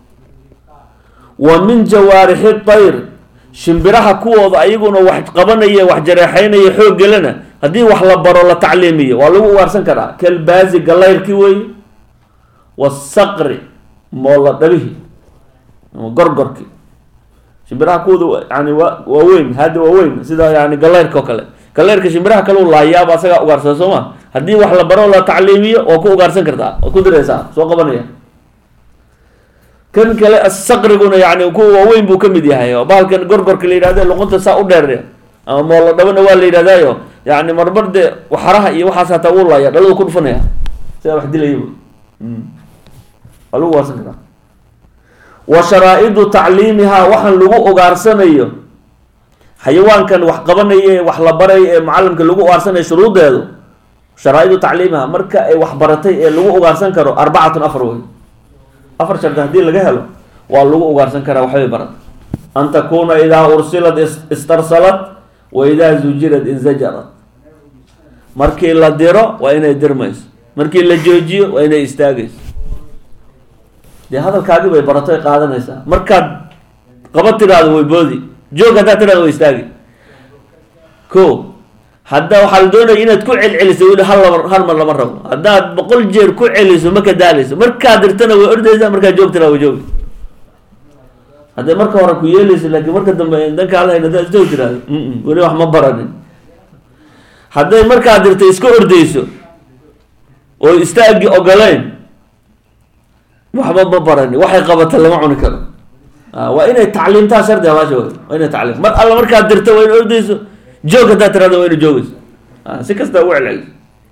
wa min jawaarixi tayr, shimbiraha kuwooda ayaguna wax qabanaya wax jareexaynaya xoog gelana haddii wax la baro la tacliimiyo waa lagu ugaarsan karaa. kalbaazi galayrki wey, wasaqri moola dhabihi gorgorki, shimbiraha kuwooda yani waa weyn, hadda waa weyn sida yani galayrka oo kale. galayrka shimbiraha kale u laayaaba asagaa ugaarsada soo ma, haddii wax la baro la tacliimiyo waa ku ugaarsan kartaa, waad ku diraysaa soo qabanaya. kan kale asaqriguna yani kuwa waaweyn buu ka mid yahay, oo bahalkan gorgorka la yidhahdo luqunta saa u dheer, ama moola dhabana waa la yidhahdaayo yani marmar dee waxaraha iyo waxaas hataa wuu laaya dhaladu ku dhufanaya sidaa wax dilaya waa lagu ugaarsan karaa. wa sharaa'idu tacliimihaa, waxaan lagu ugaarsanayo xayawaankan wax qabanaya ee wax la baray ee mucallimka lagu ugaarsanayo shuruudeedu, sharaa'idu tacliimihaa marka ay wax baratay ee lagu ugaarsan karo 4 wey. 4 shardi haddii laga helo waa lagu ugaarsan karaa waxbay barata. an takuuna idaa ursilad istarsalat wa idaa zujirad inzajarat, markii la diro waa inay dirmayso, markii la joojiyo waa inay istaagayso. dee hadalkaagi bay baratay qaadanaysaa, markaad qaba tiraado way boodi, joog haddaad tiraado way istaagi. ko hadda waxaa la doonaya inaad ku celceliso weli hal mar lama rabo, haddaad 100 jeer ku celiso ma ka daalayso, markaad dirtana way ordaysaa, markaad joogtana way joogi. hadday marka hore ku yeelayso laakiin marka dambe danka alhayn haddaad isjoog tiraado weli wax ma baranin. hadday markaad dirtay iska ordayso oo istaagi ogolayn waxba ma barani, waxay qabata lama cuni karo. waa inay tacliimtaa shardi abaasha wey, waa inay tacliim mar alla markaad dirto waa ina ordayso, joog haddaad tirahdo waa ina joogayso, si kasta ugu celceliso.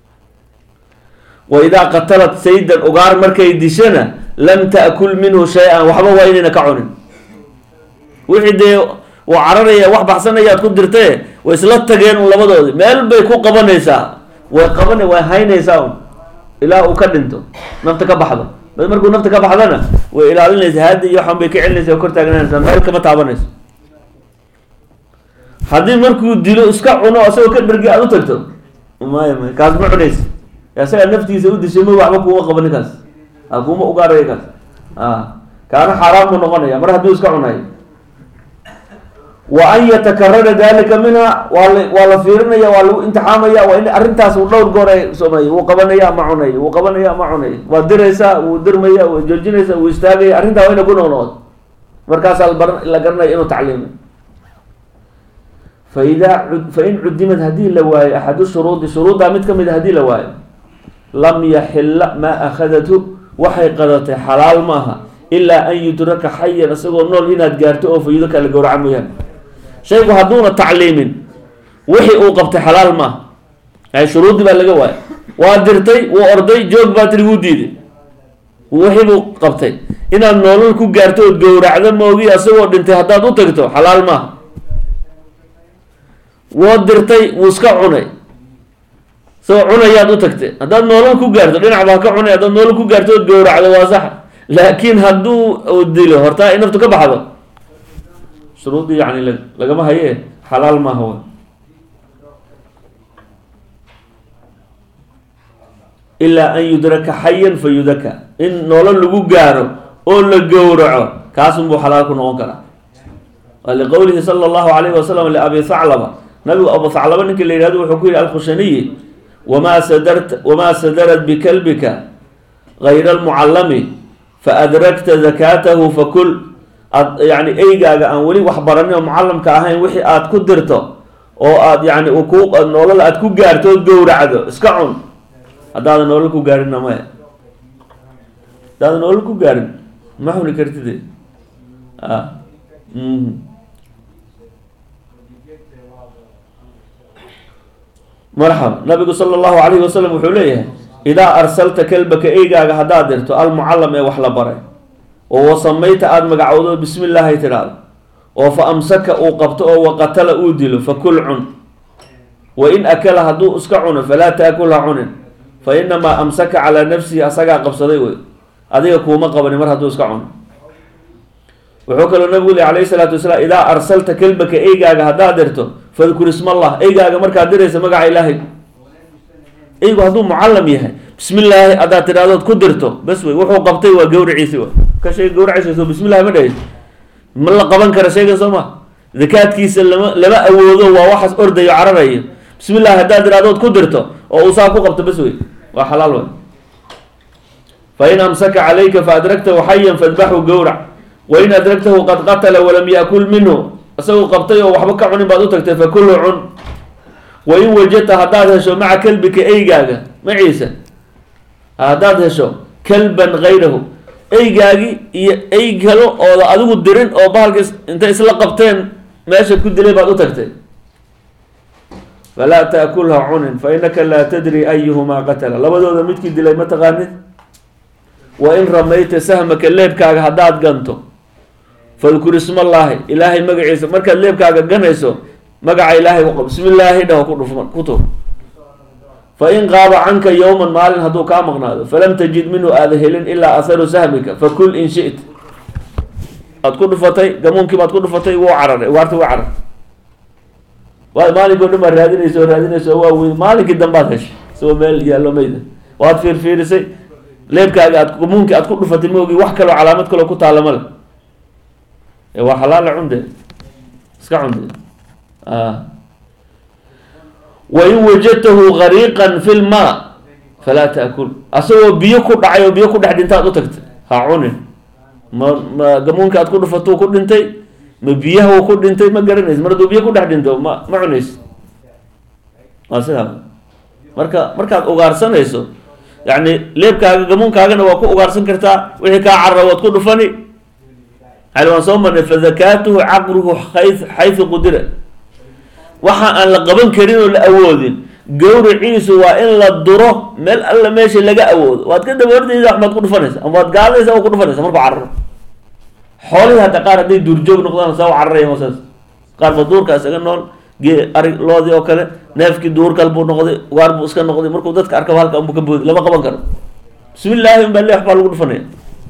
wa idaa qatalat saydan ugaar markay dishana lam ta'kul minhu shay-an, waxba waa inayna ka cunin. wixii dee uu cararaya wax baxsanayaad ku dirtee way isla tageen un labadoodi, meel bay ku qabanaysaa, way haynaysaa un ilaa uu ka dhinto, nafta ka baxdo. bas markuu nafta ka baxdana way ilaalinaysaa, haadi iyo waxan bay ka celinaysa, kor taagnaanaysaa, meel kama taabanayso. haddii markuu dilo iska cuno asagoo ka dhergi aad u tagto maya kaas ma cunaysa, isagaa naftiisa u dishay ma waxba kuuma qabani kaas, kuuma ugaaraya kaas, kaana xaaraan buu noqonaya mar hadduu iska cunayo. wa an yatakarara dalika minha waa la fiirinaya, waa lagu imtixaamaya, waa in arrintaas uu dhowr goor ay sameey, wuu qabanaya ma cunay, wuu qabanaya ma cunay, waa diraysaa, wuu dirmaya, waa joojinaysaa, wuu istaagaya, arrintaa waa ina ku noqnoqoto, markaasaa la garanaya inuu tacliimay. fain cudimad haddii la waayo axadu shuruudi, shuruuddaa mid ka mid a haddii la waayo, lam yaxilla maa akhadathu, waxay qadatay xalaal maaha ilaa an yudraka xayan, isagoo nool inaad gaarto oo fayudo kala gowraca mooyaane. shaygu hadduuna tacliimin wixii uu qabtay xalaal maaha, shuruuddii baa laga waaya, waa dirtay, wuu orday, joog baa tiri, wuu diiday, wixii buu qabtay, inaad noolol ku gaarto ood gowracdo moogi, isagoo dhintay haddaad u tagto xalaal maaha. woo dirtay, wuu iska cunay, isagoo cunayaad u tagtay, haddaad noolol ku gaarto dhinac baa ka cunay, haddaad noolol ku gaarto ood gowracdo waa sax, laakiin hadduu dilo hortaa in naftu ka baxdo shuruuddii yani lagama haye xalaal maaha w. ilaa an yudraka xayan fa yudaka, in nolol lagu gaaro oo la gowraco kaasunbuu xalaal ku noqon karaa. waa liqowlihi sala allahu alayhi wasalam liabi haclaba, nabigu abu haclaba ninkii la yihahdo wuxuu ku yihi alkhushaniyi, wamaa sadarat bikalbika gayra almucallami faadrakta zakaatahu fakul, aad yani eygaaga aan weli wax baranin oo mucallamka ahayn wixii aad ku dirto oo aad yani nolol aad ku gaarto ood gowracdo iska cun haddaadan nolol ku gaarinna maya haddaadan nolol ku gaarin ma cuni kartide marxaba nabigu sala allahu calayhi wasalam wuxuu leeyahay idaa arsalta kalbaka eygaaga haddaad dirto almucallam ee wax la baray oo wasamayta aada magacowdo bismi illaahi tidhaahdo oo fa amsaka uu qabto oo waqatala uu dilo fakul cun wa in akala hadduu iska cuno falaa taakul ha cunin fa inamaa amsaka calaa nafsihi asagaa qabsaday wey adiga kuuma qabanin mar hadduu iska cuno wuxuu kaloo nabigu leh calayhi salaatu wasalaam idaa arsalta kalbaka eygaaga haddaad dirto fadkur ismallah eygaaga markaad diraysa magaca ilaahay eygu hadduu mucallam yahay bismi illaahi haddaad tidhahdood ku dirto bas wey wuxuu qabtay waa gawriciisi wa ka shayga gawracaysa bismi llahi ma dhahayso ma la qaban kara shaygan soo ma dakaadkiisa lama awoodo waa waxaas ordayo cararayo bismi llahi haddaad tidhahdood ku dirto oo uu saa ku qabto bas wey waa xalaal wey fa in amsaka calayka fa adragtahu xayan fadbaxu gawrac wain adragtahu qad qatala walam yaakul minhu isagoo qabtay oo waxba ka cunin baad u tagtay fakulhu cun wain wajadta haddaad hesho maca kalbika eygaaga maciisa haddaad hesho kalban gayrahu eygaagi iyo ey kalo ooda adigu dirin oo bahalka intay isla qabteen meesha ku dilay baad u tagtay falaa taakulha cunin fa inaka laa tadri ayuhumaa qatala labadooda midkii dilay ma taqaanid wa in ramayta sahmaka leebkaaga haddaad ganto fadkur ismallaahi ilaahay magaciisa markaad leebkaaga ganayso magaca ilaahay uqab bismi illaahi dhaho ku tur fa in qaaba canka yowman maalin hadduu kaa maqnaado falam tajid minhu aada helin ilaa aharu sahmika fakul in shit aad ku dhufatay gamuunkii baad ku dhufatay wuu cararay ugaarti waa carar waad maalinkii o dhan baad raadinayso waa weyn maalinkii dambaad heshay isagoo meel yaallo mayda waad fiirfiirisay leebkaaga aad gamuunkii aad ku dhufatay maogi wax kaloo calaamad kaloo ku taalla male waa xalaala cunde iska cunde wain wajadtahu gariiqan fi lmaa falaa taakul asagoo biyo ku dhacay oo biyo ku dhex dhintaad u tagtay ha cunin ma gamuunka aad ku dhufatuu ku dhintay ma biyaha uu ku dhintay ma garanaysa mar hadduu biyo ku dhex dhinto ma cunaysa waa sidaa markaad ugaarsanayso yani leebkaaga gamuunkaagana waa ku ugaarsan kartaa wixii kaa carra waad ku dhufani hal waan soo marnay fadakaatuhu caqruhu xaysu qudira waxa aan la qaban karin oo la awoodin gawriciisu waa in la duro meel alla meesha laga awoodo waad ka daba ordaysa waxbaad ku dhufanaysa ama waad gaadaysa oo ku dhufanaysa markuu cararo xoolihii hadda qaar hadday duurjoog noqdaan saa u cararaya saas qaar ba duurka isaga nool arig loodii oo kale neefkii duurkal buu noqday ugaar buu iska noqday markuu dadka arkaba halka unbuu ka boodi lama qaban karo bismi illaahi unbaa le waxbaa lagu dhufanaya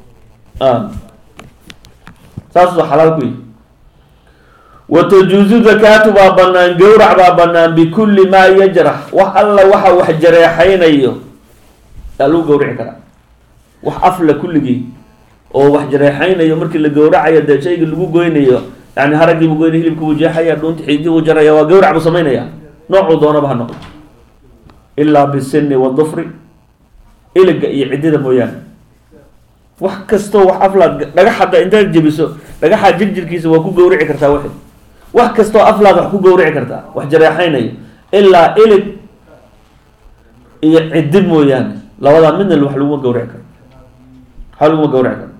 saas waa xalaal ku yihi watajuuzu zakaatu baa banaan gawrac baa banaan bikulli maa yajrax wax alla waxa wax jareexaynayo yaa lagu gawrici karaa wax afla kulligii oo wax jareexaynayo markii la gawracayo dee shayga lagu goynayo yani haragiibuu goynay hilibkiibuu jeexaya dhuunta xiidii buu jaraya waa gawrac buu samaynaya noocuu doonaba ha noqdo ilaa bisini wadufri iliga iyo ciddida mooyaane wax kastoo wax aflaad dhagax hadda intaad jebiso dhagaxaa jirjirkiisa waa ku gawrici kartaa wax kastoo aflaad wax ku gawrici kartaa wax jareexaynayo ilaa ilig iyo cidib mooyaane labadaa midna wax laguma gawrici karo waxaa laguma gawrici karo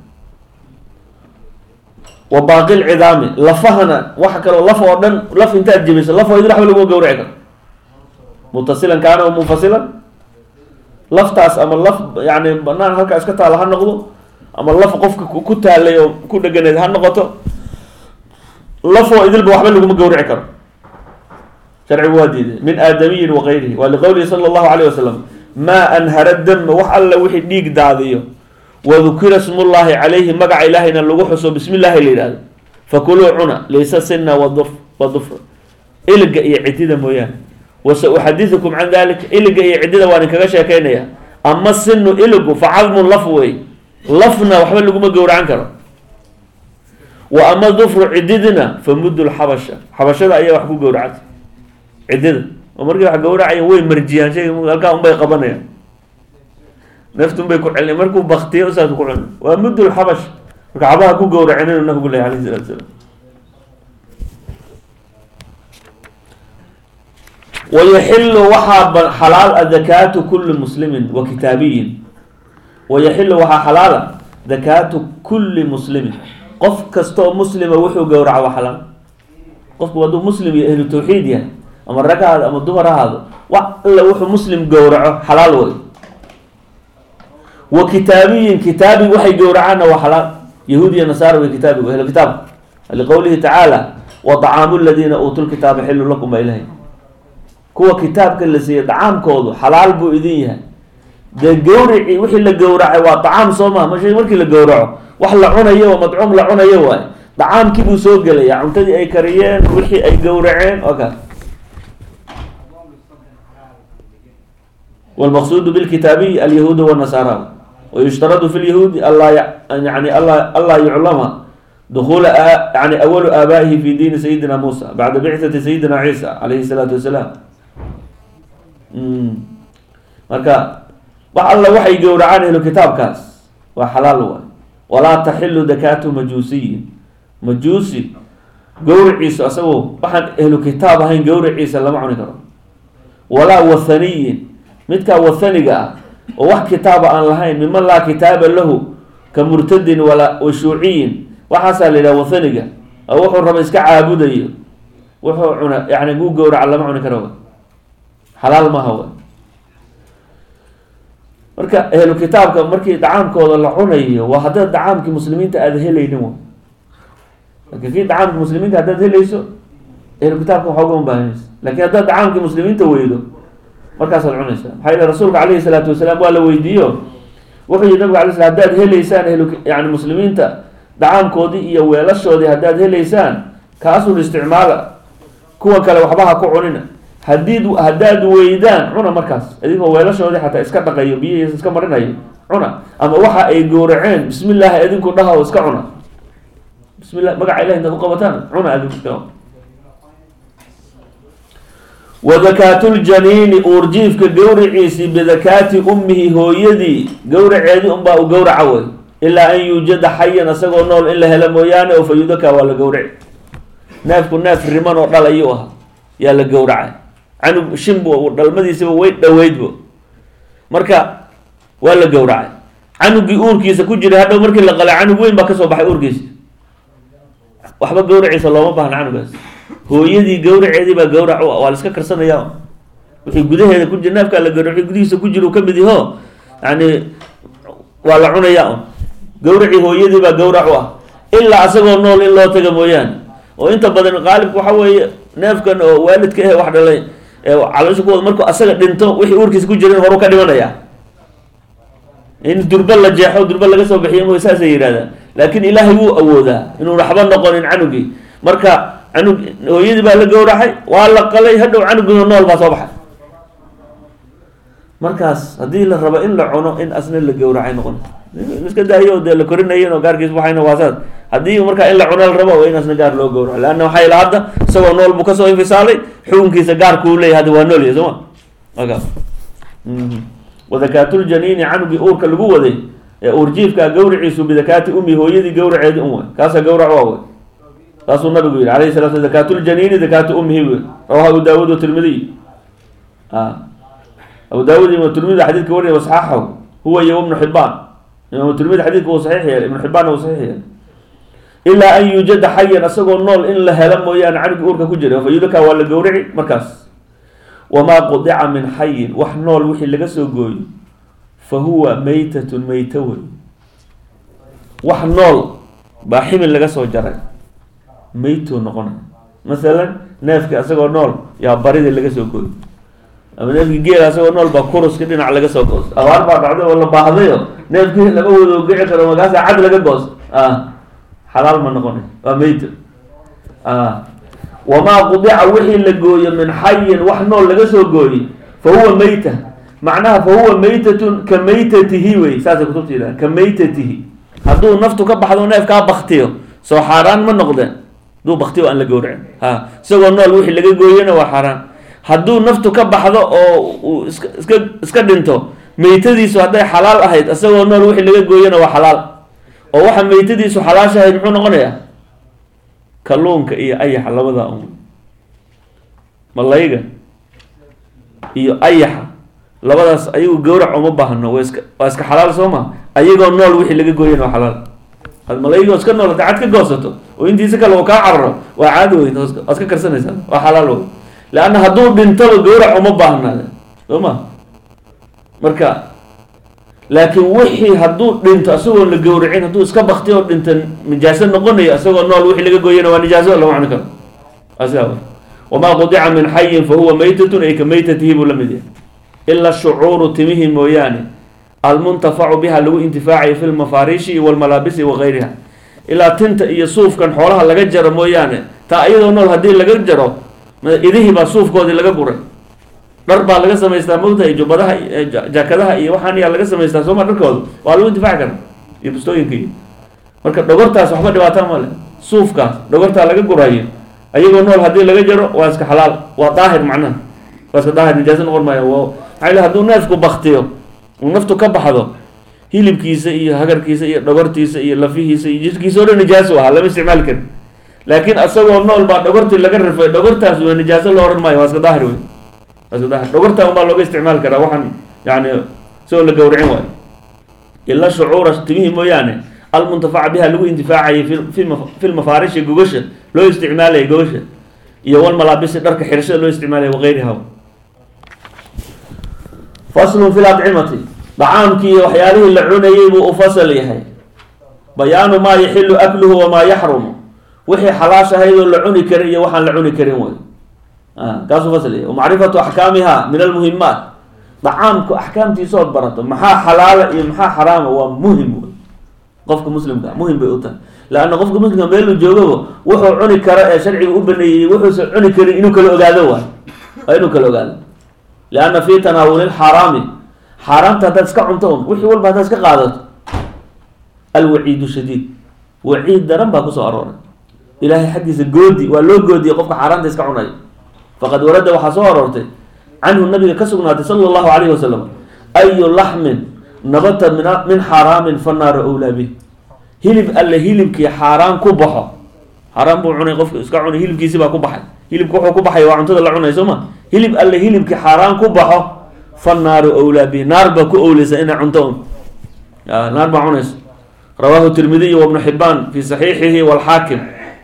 wa baaqi lcidaami lafahana waxa kaloo laf oo dhan laf intaad jebiso laf oo idin waxba laguma gawrici karo mutasilan kaana wa munfasilan laftaas ama laf yani banaan halkaa iska taala ha noqdo ama laf qofka ku taalay oo ku dheganayd ha noqoto lafoo idilba waxba laguma gawrici karo sharcigu waa diiday min aadamiyin wa gayrihi waa liqowlihi sala allahu calayh wasalam maa anhara dama wax alla wixii dhiig daadiyo wadukira smullaahi calayhi magaca ilaahayna lagu xuso bismi illaahi la yidhahdo fakuluu cuna laysa sina wadufra iliga iyo cidida mooyaane wasa uxadidukum can dalik iliga iyo ciddida waan inkaga sheekeynaya ama sinu iligu fa cadmun laf wey lafna waxba laguma gowracan karo wa ama dufru cididina fa muddu lxabasha xabashada ayaa wax ku gowracata ciddida oo markii wax gowracaya way marjiyaan shayga halkaa unbay qabanayaan neeftu unbay ku celina markuu baktiyo usaas ku cuna waa muddu lxabash cabaha ku gowracin inuu nabigu leeyahay alayhi salaatu wasalaam. ويحل وحا حلال زكاة كل مسلم وكتابي ويحل وحا حلال زكاة كل مسلم قف كستو مسلم وحو قورع وحلال قف ودو مسلم أهل التوحيد يعني أما الركع هذا أما الظهر هذا وإلا وحو مسلم قورع حلال وي وكتابي كتابي وحي قورعنا وحلال يهودي نصارى وكتابي وأهل الكتاب لقوله تعالى وطعام الذين أوتوا الكتاب حل لكم إليه kuwa kitaabka la siiyay dacaamkoodu xalaal buu idin yahay. dee gowrici wixii la gowracay waa dacaam soo maha mashay markii la gowraco wax la cunayo oo madcuum la cunayo waaye dacaamkii buu soo gelaya cuntadii ay kariyeen wixii ay gowraceen oo kale. والمقصود بالكتابي اليهود والنصارى ويشترط في اليهود الله يعني الله يعلم دخول يعني أول آبائه في دين سيدنا موسى بعد بعثة سيدنا عيسى عليه الصلاة والسلام. marka wax alla waxay gowracaan ahlu kitaabkaas waa xalaal waay. walaa taxilu dakaatu majuusiyin majuusi gowriciisa asagoo waxaan ahlu kitaab ahayn gowriciisa lama cuni karo. walaa wathaniyin midkaa wathaniga ah oo wax kitaaba aan lahayn miman laa kitaaba lahu ka murtadin wa shuuciyin waxaasaa la yidhaha wathaniga oo wuxuu raba iska caabudayo wuxuu cuna yani gu gowraca lama cuni karo waay. xalaal maaha waay. marka ahlu kitaabka markii dacaamkooda la cunayo waa haddaad dacaamkii muslimiinta aada helaynin waay. laakiin kii dacaamka muslimiinta haddaad helayso ahlu kitaabka waxaa uga baahanaysa. laakiin haddaad dacaamkii muslimiinta weydo markaasaad cunaysaa. maxaa yeele rasuulka calayhi salaatu wasalaam waa la weydiiyo wuxuu yihi nabiga alay slam haddaad helaysaan yani muslimiinta dacaamkoodii iyo weelashoodii haddaad helaysaan kaasun isticmaala kuwa kale waxba ha ku cunina. haddaad weydaan cuna markaas adigoo weelashoodii xataa iska dhaqayo biyihiisa iska marinayo cuna. ama waxa ay gowraceen bismi illaahi idinku dhaha oo iska cuna. bismillah magaca ilahi intaad uqabataan cuna adinku. wadakaatuljaniini uurjiifka gowriciisii bidakaati ummihi hooyadii gowraceedii unbaa u gowraca way ilaa an yuujada xayan asagoo nool in la helo mooyaane oo fa yudaka waa la gowraci. neefku neef riman oo dhal ayuu ahaa yaa la gowracay. canug shimbu dhalmadiisiba way dhaweydbo marka waa la gowracay. canugii uurkiisa ku jiray hadhow markii la qalay canug weyn baa kasoo baxay uurkiisa waxba gowraciisa looma baahna canugaas. hooyadii gowraceedii baa gowrac waa la iska karsanaya wixii gudaheeda ku jira neefkaa la gowrac wixii gudihiisa ku jira uu kamid yaho yani waa la cunaya un. gowracii hooyadii baa gowrac u ah ilaa asagoo nool in loo taga mooyaane. oo inta badan qaalibka waxa weeye neefkan oo waalidka ah wax dhalay caloosha kuwada markuu asaga dhinto wixii uurkiisa ku jirin horu ka dhimanaya. in durba la jeexo durba laga soo bixiyo mo saasay yidhahdaan. laakiin ilaahay wuu awoodaa inuu waxba noqonin canugii. marka canug hooyadii baa la gowracay waa la qalay hadhow canugina nool baa soo baxay. markaas haddii la rabo in la cuno in asna la gowracay noqon iska daayo dee la korinayen oo gaarkiis waxayna waasaas. haddii markaa in la cuno la rabo waa in asna gaar loo gowraco. leanna waxaa ila hadda isagoo nool buu kasoo infisaalay xukunkiisa gaarkuu leeyahy hadda waa nool yahy sooma markaas. wadakaatuljaniini canugii uurka lagu waday ee uurjiifkaa gowriciisu bidakaati ummi hooyadii gowraceedii un way. kaasaa gowrac waa way. taasuu nabigu yihi alayhi salatu wa zakaatuljaniini zakaatu ummihi wy rawahu abu daawud watirmidiy. abu daawud iyo tirmidi xadiidka wariya wasaxaxahu huwa iyo ibnu xibaan. imaam tirmidi xadiidka wuu saxiix yeelay ibnu xibaanna wuu saxiix yeelay. ilaa an yuujada xayan asagoo nool in la helo mooyaane canugii uurka ku jira fa yudaka waa la gowrici markaas. wamaa qudica min xayin wax nool wixii laga soo gooyo fa huwa maytatun mayta wey. wax nool baa ximil laga soo jaray maytuu noqonay. masalan neefkii asagoo nool yaa baridii laga soo gooy. ama neefkii geela asagoo nool baa kuruski dhinac laga soo goos. abaar baa dhacday oo la baahdayo neefkii lama wado gici karo markaasa cad laga goos xalaal ma noqonay waa mayta. wamaa qudica wixii la gooyo min xayin wax nool laga soo gooyey fa huwa mayta. macnaha fa huwa maytatun ka maytatihi wey saasay kutubta yidhaha ka maytatihi. hadduu naftu ka baxdo neefkaa baktiyo soo xaaraan ma noqdeen. hadduu baktiyo aan la gowracin isagoo nool wixii laga gooyena waa xaaraan. hadduu naftu ka baxdo oo uu iska dhinto maytadiisu hadday xalaal ahayd isagoo nool wixii laga gooyena waa xalaal. oo waxa maytadiisu xalaashahay muxuu noqonayaa kalluunka iyo ayaxa labada malayga iyo ayaxa labadaas ayagu gowrac uma baahno waa iska xalaal soo ma ayagoo nool wixii laga gooyana waa xalaal had malayga iska nool cad ka goosato oo intiisa kale oo kaa cararo waa caadi weyn oo iska karsanaysaa waa xalaal wey laanna hadduu dhintaba gowrac uma baahnaade soo ma marka laakiin wixii hadduu dhinto isagoo la gowracin hadduu iska bakti oo dhinta nijaaso noqonayo isagoo nool wixii laga gooyana waa nijaaso lama cuni karo asigaa wamaa qudica min xayin fahuwa maytatun ay ka maytatihi buu la mid yahay ila shucuuru timihi mooyaane almuntafacu biha lagu intifaacayo fi lmafaariishi walmalaabisi wagayriha ilaa tinta iyo suufkan xoolaha laga jaro mooyaane taa iyadoo nool haddii laga jaro idihii baa suufkoodii laga guray dhar baa laga samaystaa mogtahay jubbadaha jaakadaha iyo waxaan yaa laga samaystaa sooma dharkooda waa lagu intifaaci kara iyo bustooyinka iyo marka dhogortaas waxba dhibaataa male suufkaas dhogortaa laga gurayo ayagoo nool haddii laga jaro waa iska xalaal waa daahir macnaha waa iska daahir nijaaso noqon maayo maxaa hadduu neefku baktiyo uu naftu ka baxdo hilibkiisa iyo hagarkiisa iyo dhogortiisa iyo lafihiisa iyo jidhkiisa o dhan nijaaso ahaa lama isticmaali karin laakiin asagoo nool baa dhogortii laga rifay dhogortaas waa nijaaso loo ohan maayo waa iska daahir wey waa iska daahir dhogortaa unbaa looga isticmaali karaa waxaan yani isagoo la gawracin waayo ila shucuura timihii mooyaane almuntafaca biha lagu intifaacayay fi lmafaarishi gogasha loo isticmaalaya gogasha iyo walmalaabisi dharka xirashada loo isticmaalaya wagayriha faslun fi ladcimati dacaamkii waxyaalihii la cunayay buu u fasal yahay bayaanu maa yaxilu akluhu wamaa yaxrumu wixii xalaash ahayd oo la cuni karin iyo waxaan la cuni karin way kaasuu fasal yahay wamacrifatu axkaamiha min almuhimaat dacaamku axkaamtiisood barato maxaa xalaala iyo maxaa xaraama waa muhim wey qofka muslimka muhim bay u tahay laanna qofka muslimka meeluu joogaba wuxuu cuni karo ee sharciga u baneeyey wuxuusan cuni karin inuu kala ogaado waay waa inuu kala ogaado lianna fi tanaawuli lxaaraami xaaraamta haddaad iska cunto un wixii walba haddaad iska qaadato alwaciidu shadiid waciid daran baa kusoo arooray ilaahay xaggiisa goodi waa loo goodiyey qofka xaaraanta iska cunayo faqad warada waxaa soo aroortay canhu nabiga ka sugnaatay sala allahu calayhi wasalam ayu laxmin nabata min xaaraamin fanaaru awlaa bih hilib alle hilibkii xaaraan ku baxo xaaraan buu cunay qofka iska cunay hilibkiisi baa ku baxay hilibka wuxuu ku baxay waa cuntada la cunay soo ma hilib alle hilibkii xaaraan ku baxo fanaaru awlaa bih naar baa ku owleysa inay cunto un naar baa cunayso rawaahu tirmidiy wabnu xibaan fi saxiixihi walxaakim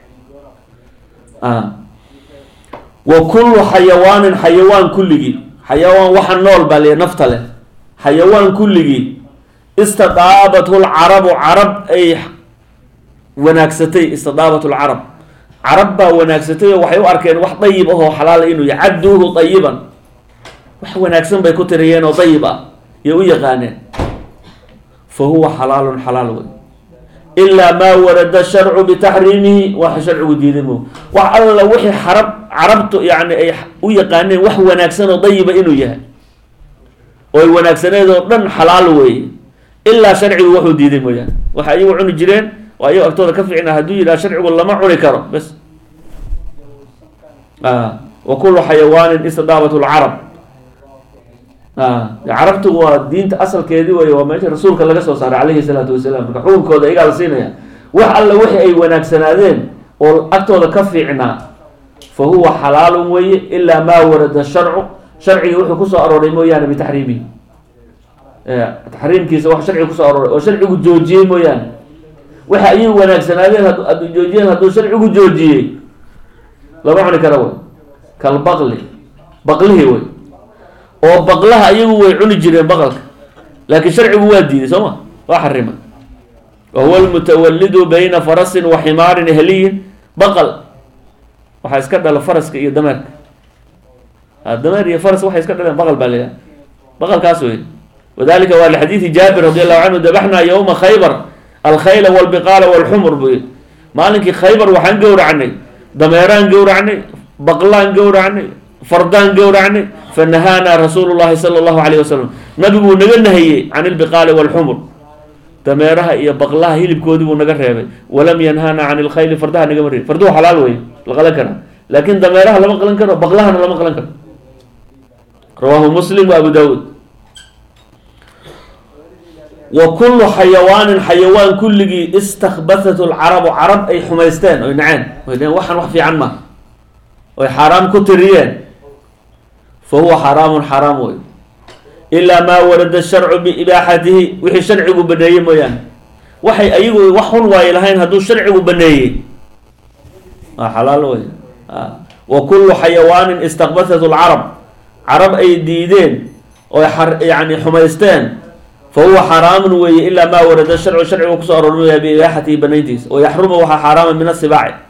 wa kullu xayawaanin xayawaan kulligii xayawaan waxa nool baa le nafta leh xayawaan kulligii istidaabathu lcarabu carab ay wanaagsatay istidaabathu lcarab carab baa wanaagsatay oo waxay u arkeen wax dayib ahoo xalaala inuu yahay cadduuhu dayiban wax wanaagsan bay ku tiriyeen oo dayib ah iyo u yaqaaneen fa huwa xalaalun xalaal wey ilaa maa warada sharcu bitaxriimihi waxa sharcigu diiday mo wax alla wixii carabtu yani ay u yaqaaneen wax wanaagsan oo dayiba inuu yahay oo ay wanaagsaneed oo dhan xalaal weeye ilaa sharcigu wuxuu diiday mooyaane waxa ayagu cuni jireen oo ayago agtooda ka fiicna hadduu yidhaha sharcigu lama cuni karo bas wa kullu xayawaanin istidaabathu lcarab carabtu waa diinta asalkeedii wey waa meesha rasuulka laga soo saaray calayhi salaatu wasalaam marka xukunkooda iyagaa la siinaya wax alla wixii ay wanaagsanaadeen oo agtooda ka fiicnaa fa huwa xalaalun weye ilaa maa warada sharcu sharciga wuxuu kusoo arooray mooyaane bitaxriimihi taxriimkiisa wax sharciga kusoo arooray oo sharcigu joojiyey mooyaane waxa ayay wanaagsanaadeen hadduu joojiyeen hadduu sharcigu joojiyey lama cuni kara wey kalbaqli baqlihi wey oo baqlaha ayagu way cuni jireen baqalka laakiin sharcigu waa diiday soo ma waa xarima wa huwa almutawallidu bayna farasin wa ximaarin ahliyin baqal waxaa iska dhala faraska iyo dameerka dameer iyo faras waxay iska dhaleen baqal baa leeyahay baqalkaas wey wadalika waa lixadiidi jaabir radi allahu canhu dabaxnaa yowma khaybar alkhayla walbiqaala walxumur buu yidhi maalinkii khaybar waxaan gowracnay dameeraan gowracnay baqlaan gowracnay fardaan gowracnay fanahaanaa rasuulu llahi sala allahu calayh wasalam nabigu wuu naga nahiyey can ilbiqaali walxumur dameeraha iyo baqlaha hilibkoodii buu naga reebay walam yanhaana can ilkhayli fardaha nagama reebay farduhu xalaal wey la qalan karaa laakiin dameeraha lama qalan karo baqlahana lama qalan karo rawaahu muslim wa abu daawuud وكل حيوان حيوان كله استخبثته العرب عرب أي حميستان أي نعم وحن وحفي عنه وي حرام كتريان فهو حرام حرام إلا ما ورد الشرع بإباحته وحي شرع بنيه ميان وحي أيغو وحن وايلهين هدو شرع بنيه حلال وي وكل حيوان استخبثته العرب عرب أي ديدين يعني حميستان فهو حرام وي إلا ما ورد الشرع شرع وكسر بإباحته بنيتيس ويحرم وحا حرام من السباع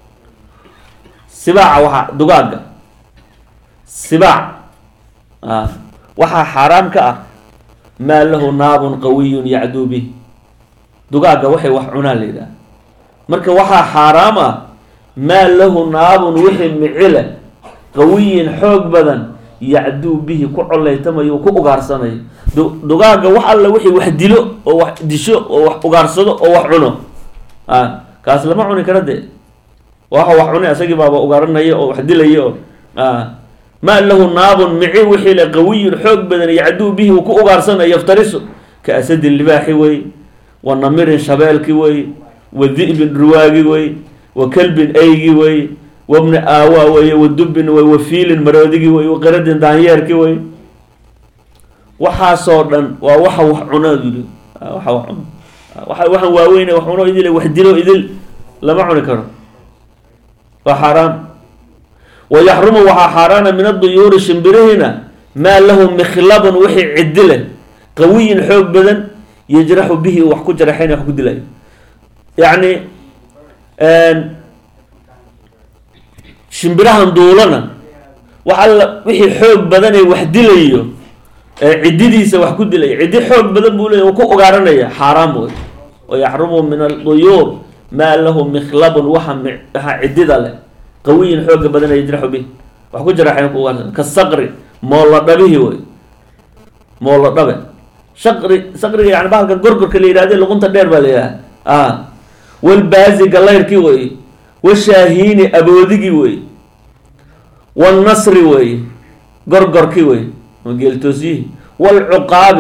سباع وحا دقاق سباع وحا حرام كأ ما له ناب قوي يعدو به دقاق وحي وحعنا لذا مركا وحا حرام ما له ناب وحي معلة قوي حوق بدن يعدو به كعل ليتمي وكأغارساني دقاق وحا الله وحي وحدلو وحدشو وحقارسدو وحعنو كاس لما عني كرده وحا وحعني أساقي بابا أغارناي وحدلي ما له ناب معي وحي لقوي حوق بدن يعدو به وكأغارساني يفترسو كأسد اللباحي وي والنمير شبالكي وي والذئب الرواقي وي وكلب أيجي وي وابن آوا وي والدب وي وفيل مرودقي وي وقرد دانياركي وي وحا صورا ووحا وحعنا ذلك وحا وحعنا وحا واوين وحعنا إذل وحدلو إذل لما عنكر وحرام ويحرم وحا حرانا من الضيور الشمبرهنا ما لهم مخلب وحي عدله قوي حوق بدن يجرح به وحكو جرحين وحكو دلائي يعني شمبرهن دولنا وحي حوق بدن وحدليه عديديسا wax ku dilay cidi xoog badan buu leeyahay ku ogaaranaya xaraam way oo yaxrumu min al-duyur ma lahu mikhlab wa cidida leh qawiin xoog badan ay jirxu bi wax ku jiraxay ku waan ka saqri moola dhabihi way moola dhabe saqri yani bahalka gorgorka la yiraahdo luqunta dheer baa leeyahay wal baazi galayrki way washahini aboodigi way wan nasri way gorgorki way وقلتوسيه والعقاب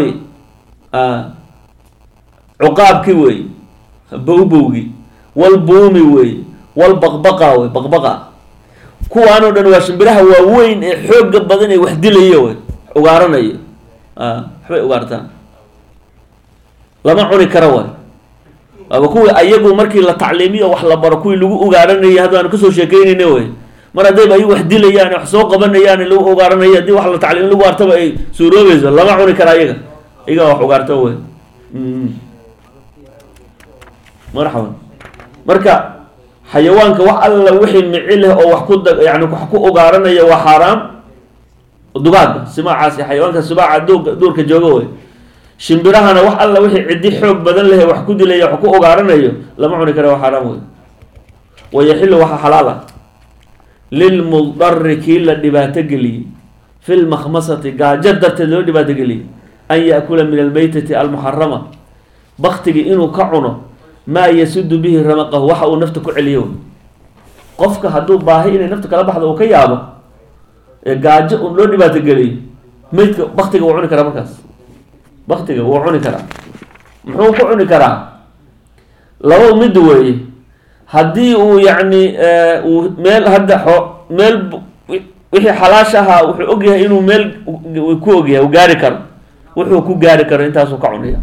عقاب كوي بوبوغي والبومي وي والبقبقه وي بقبقه كوانو دن واشمبرها واوين خوق بدن وحدليه وي اوغارنيه خبي اوغارتان لما عوني كروان ابا كوي ايغو markii la tacliimiyo wax la baro kuwi lagu ogaaranayay hadaan ka soo sheekeynayna way mar haday bay wax dilayaan wax soo qabanayaan lagu ogaaranay hadii wax la tacliin lagu artaba ay suuroobayso lama cuni kara iyaga wax ogaarto way marhaban marka xayawaanka wax alla wixii micile oo wax ku yani wax ku ogaaranaya waa xaraam dugaag simaacaasi xayawaanka subaaca duurka jooga way shimbirahana wax alla wixii cidi xoog badan leh wax ku dilay wax ku ogaaranayo lama cuni kara waa xaraam way ويحل waxa xalaal للمضطر كيلا دباتقلي في المخمصة قاجدت لو دباتقلي أن يأكل من الميتة المحرمة بختي إنه كعنه ما يسد به رمقه وحا نفتك عليهم قفك هدو باهي إن نفتك لبحض وكيابه قاجد لو دباتقلي ميت بختي وعوني كرا مركز بختي وعوني كرا محوك وعوني كرا لو مدوي هدي يعني ميل هدا ميل وحي حلاشها وحي اوغيها انو ميل ku ogyahay oo gaari karo wuxuu ku gaari karo intaas oo ka cunaya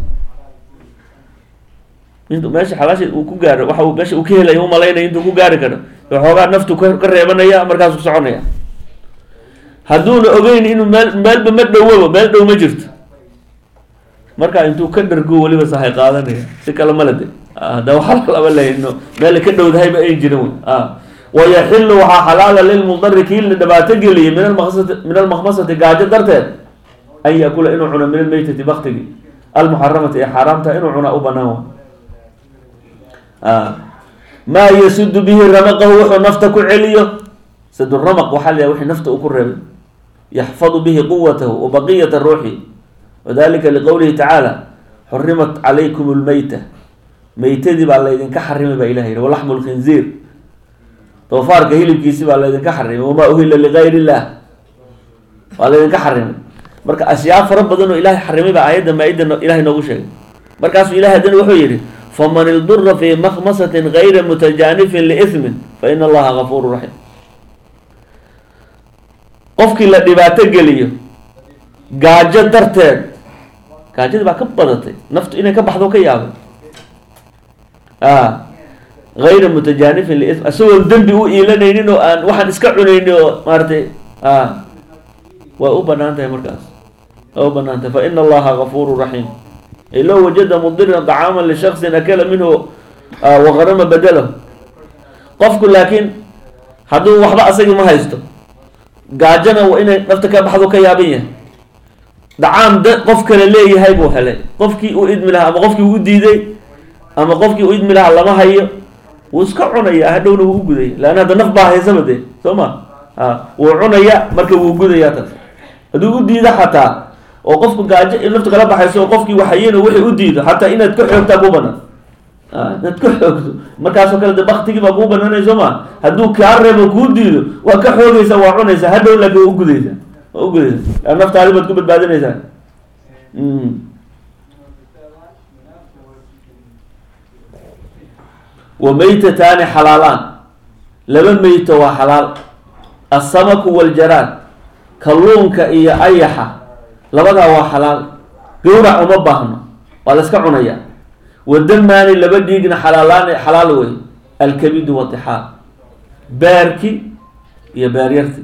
inta meesha xalaashi uu ku gaaro waxa uu meesha uu ka helay oo maleynay intuu ku gaari karo waxoogaa naftu ka reebanaya markaas uu soconaya haduuna ogeyn inuu meelba ma dhawo meel dhaw ma jirto marka intuu ka dhargo waliba sahay qaadanaya si kala malade ده وحلال ولا إنه مالك كده وده هيبقى يجرون ويحل وها حلال للمضر كيل دباتجلي من المخمصة قاعدة درتين أن يأكل إنه عنا من الميتة بختجي المحرمة حرامتها إنه عنا أبناه ما يسد به رمقه وحو نفتك عليه سد الرمق وحل وحي نفته أكرر يحفظ به قوته وبقية الروح وذلك لقوله تعالى حرمت عليكم الميتة ميتدي بالله إذن كحرم بإلهي ولحم الخنزير توفارك هيلب كيسي بالله إذن كحرم وما أهل لغير الله بالله إذن كحرم مركا أشياء فرب بدنو إلهي حرمي بآيات ما إذن إلهي نوشي markaasuu ilahay haddana wuxuu yidhi faman ildura fii makhmasatin gayra mutajaanifin liismin fa ina allaha gafuuru raxiim. qofkii la dhibaato geliyo gaajo darteed, gaajadii baa ka badatay, naftu inay ka baxdo ka yaabay, gayra mutajaanifin liism, isagoon dembi u iilanaynin oo aan waxaan iska cunaynin oo maaratay way u banaan tahay markaas, way u banaan tahay. fa ina allaha gafuuru raxiim. ay low wajada mudiran طacaama lishaksin akala minhu wagarama badalahu. qofku laakiin hadduu waxba asagii ma haysto, gaajana waa inay nafta ka baxdo ka yaaban yahay, dacaam qof kale leeyahay buu helay, qofkii uu idmi lahaa ama qofkii uu diiday ama qofkii uu idmi lahaa lama hayo, wuu iska cunaya, hadhowna wuu u gudaya, leanna hadda naf baa haysaba dee soo ma, wuu cunaya marka wuu gudaya. taas hadduu u diido xataa oo qofku gaajo in nafta kala baxayso oo qofkii waxayeen wixii u diido, xataa inaad ka xoogtaa kuu banaan, inaad ka xoogto markaasoo kale de baktigii baa kuu banaanay soo ma. hadduu kaa reebo kuu diido waa ka xoogaysaa, waa cunaysaa, hadhow laakiin waa ugudaysaa, waa ugudaysaa, naftaadi baad ku badbaadinaysaa. wa maytataani xalaalaan, laba meyto waa xalaal, asamaku waljaraad, kalluunka iyo ayaxa labadaa waa xalaal, gawrac uma baahno, waa la iska cunayaa. wadamaani laba dhiigna xalaal wey, alkabidu watixaal, beerki iyo beeryarti,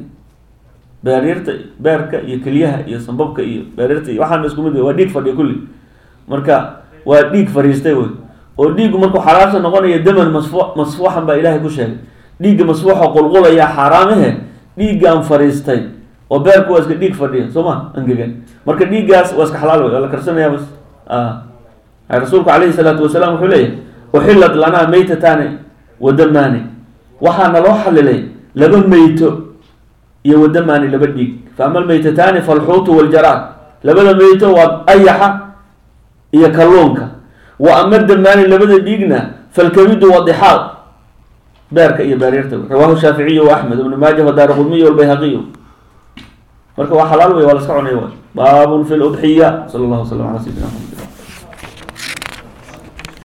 beerka iyo kelyaha iyo sambabka iyo beeryarta iyo waxaana isku mid wey, waa dhiig fadhiya kulli, marka waa dhiig fariistay wey. oo dhiigu markuu xalaasha noqonaya daman masfuuxan baa ilaahay ku sheegay, dhiigga masfuuxa qulqulaya xaaraamahe, dhiiggaan fariistay oo beerku waa iska dhiig fadhiya soo ma angegan, marka dhiiggaas waa iska xalaal wey, waa la karsanayaa bas. rasuulku calayhi salaatu wasalaam wuxuu leeyahy uxillat lanaa maytataani wadamaani, waxaana loo xalilay laba meyto iyo wadamaani laba dhiig. fa ama almaytataani falxuutu waljaraad, labada meyto waa ayaxa iyo kalluunka. wa ama damaani labada dhiigna falkabidu wadixaal, beerka iyo beeryarta. rawaahu shaaficiyu wa axmed ibnu maaja wadaara qudmiy walbayhaqiyu. marka waa xalaal wey, waa la iska cunay. baabun fi ludxiya. sala allahu wasalam ala sayidina maxamed.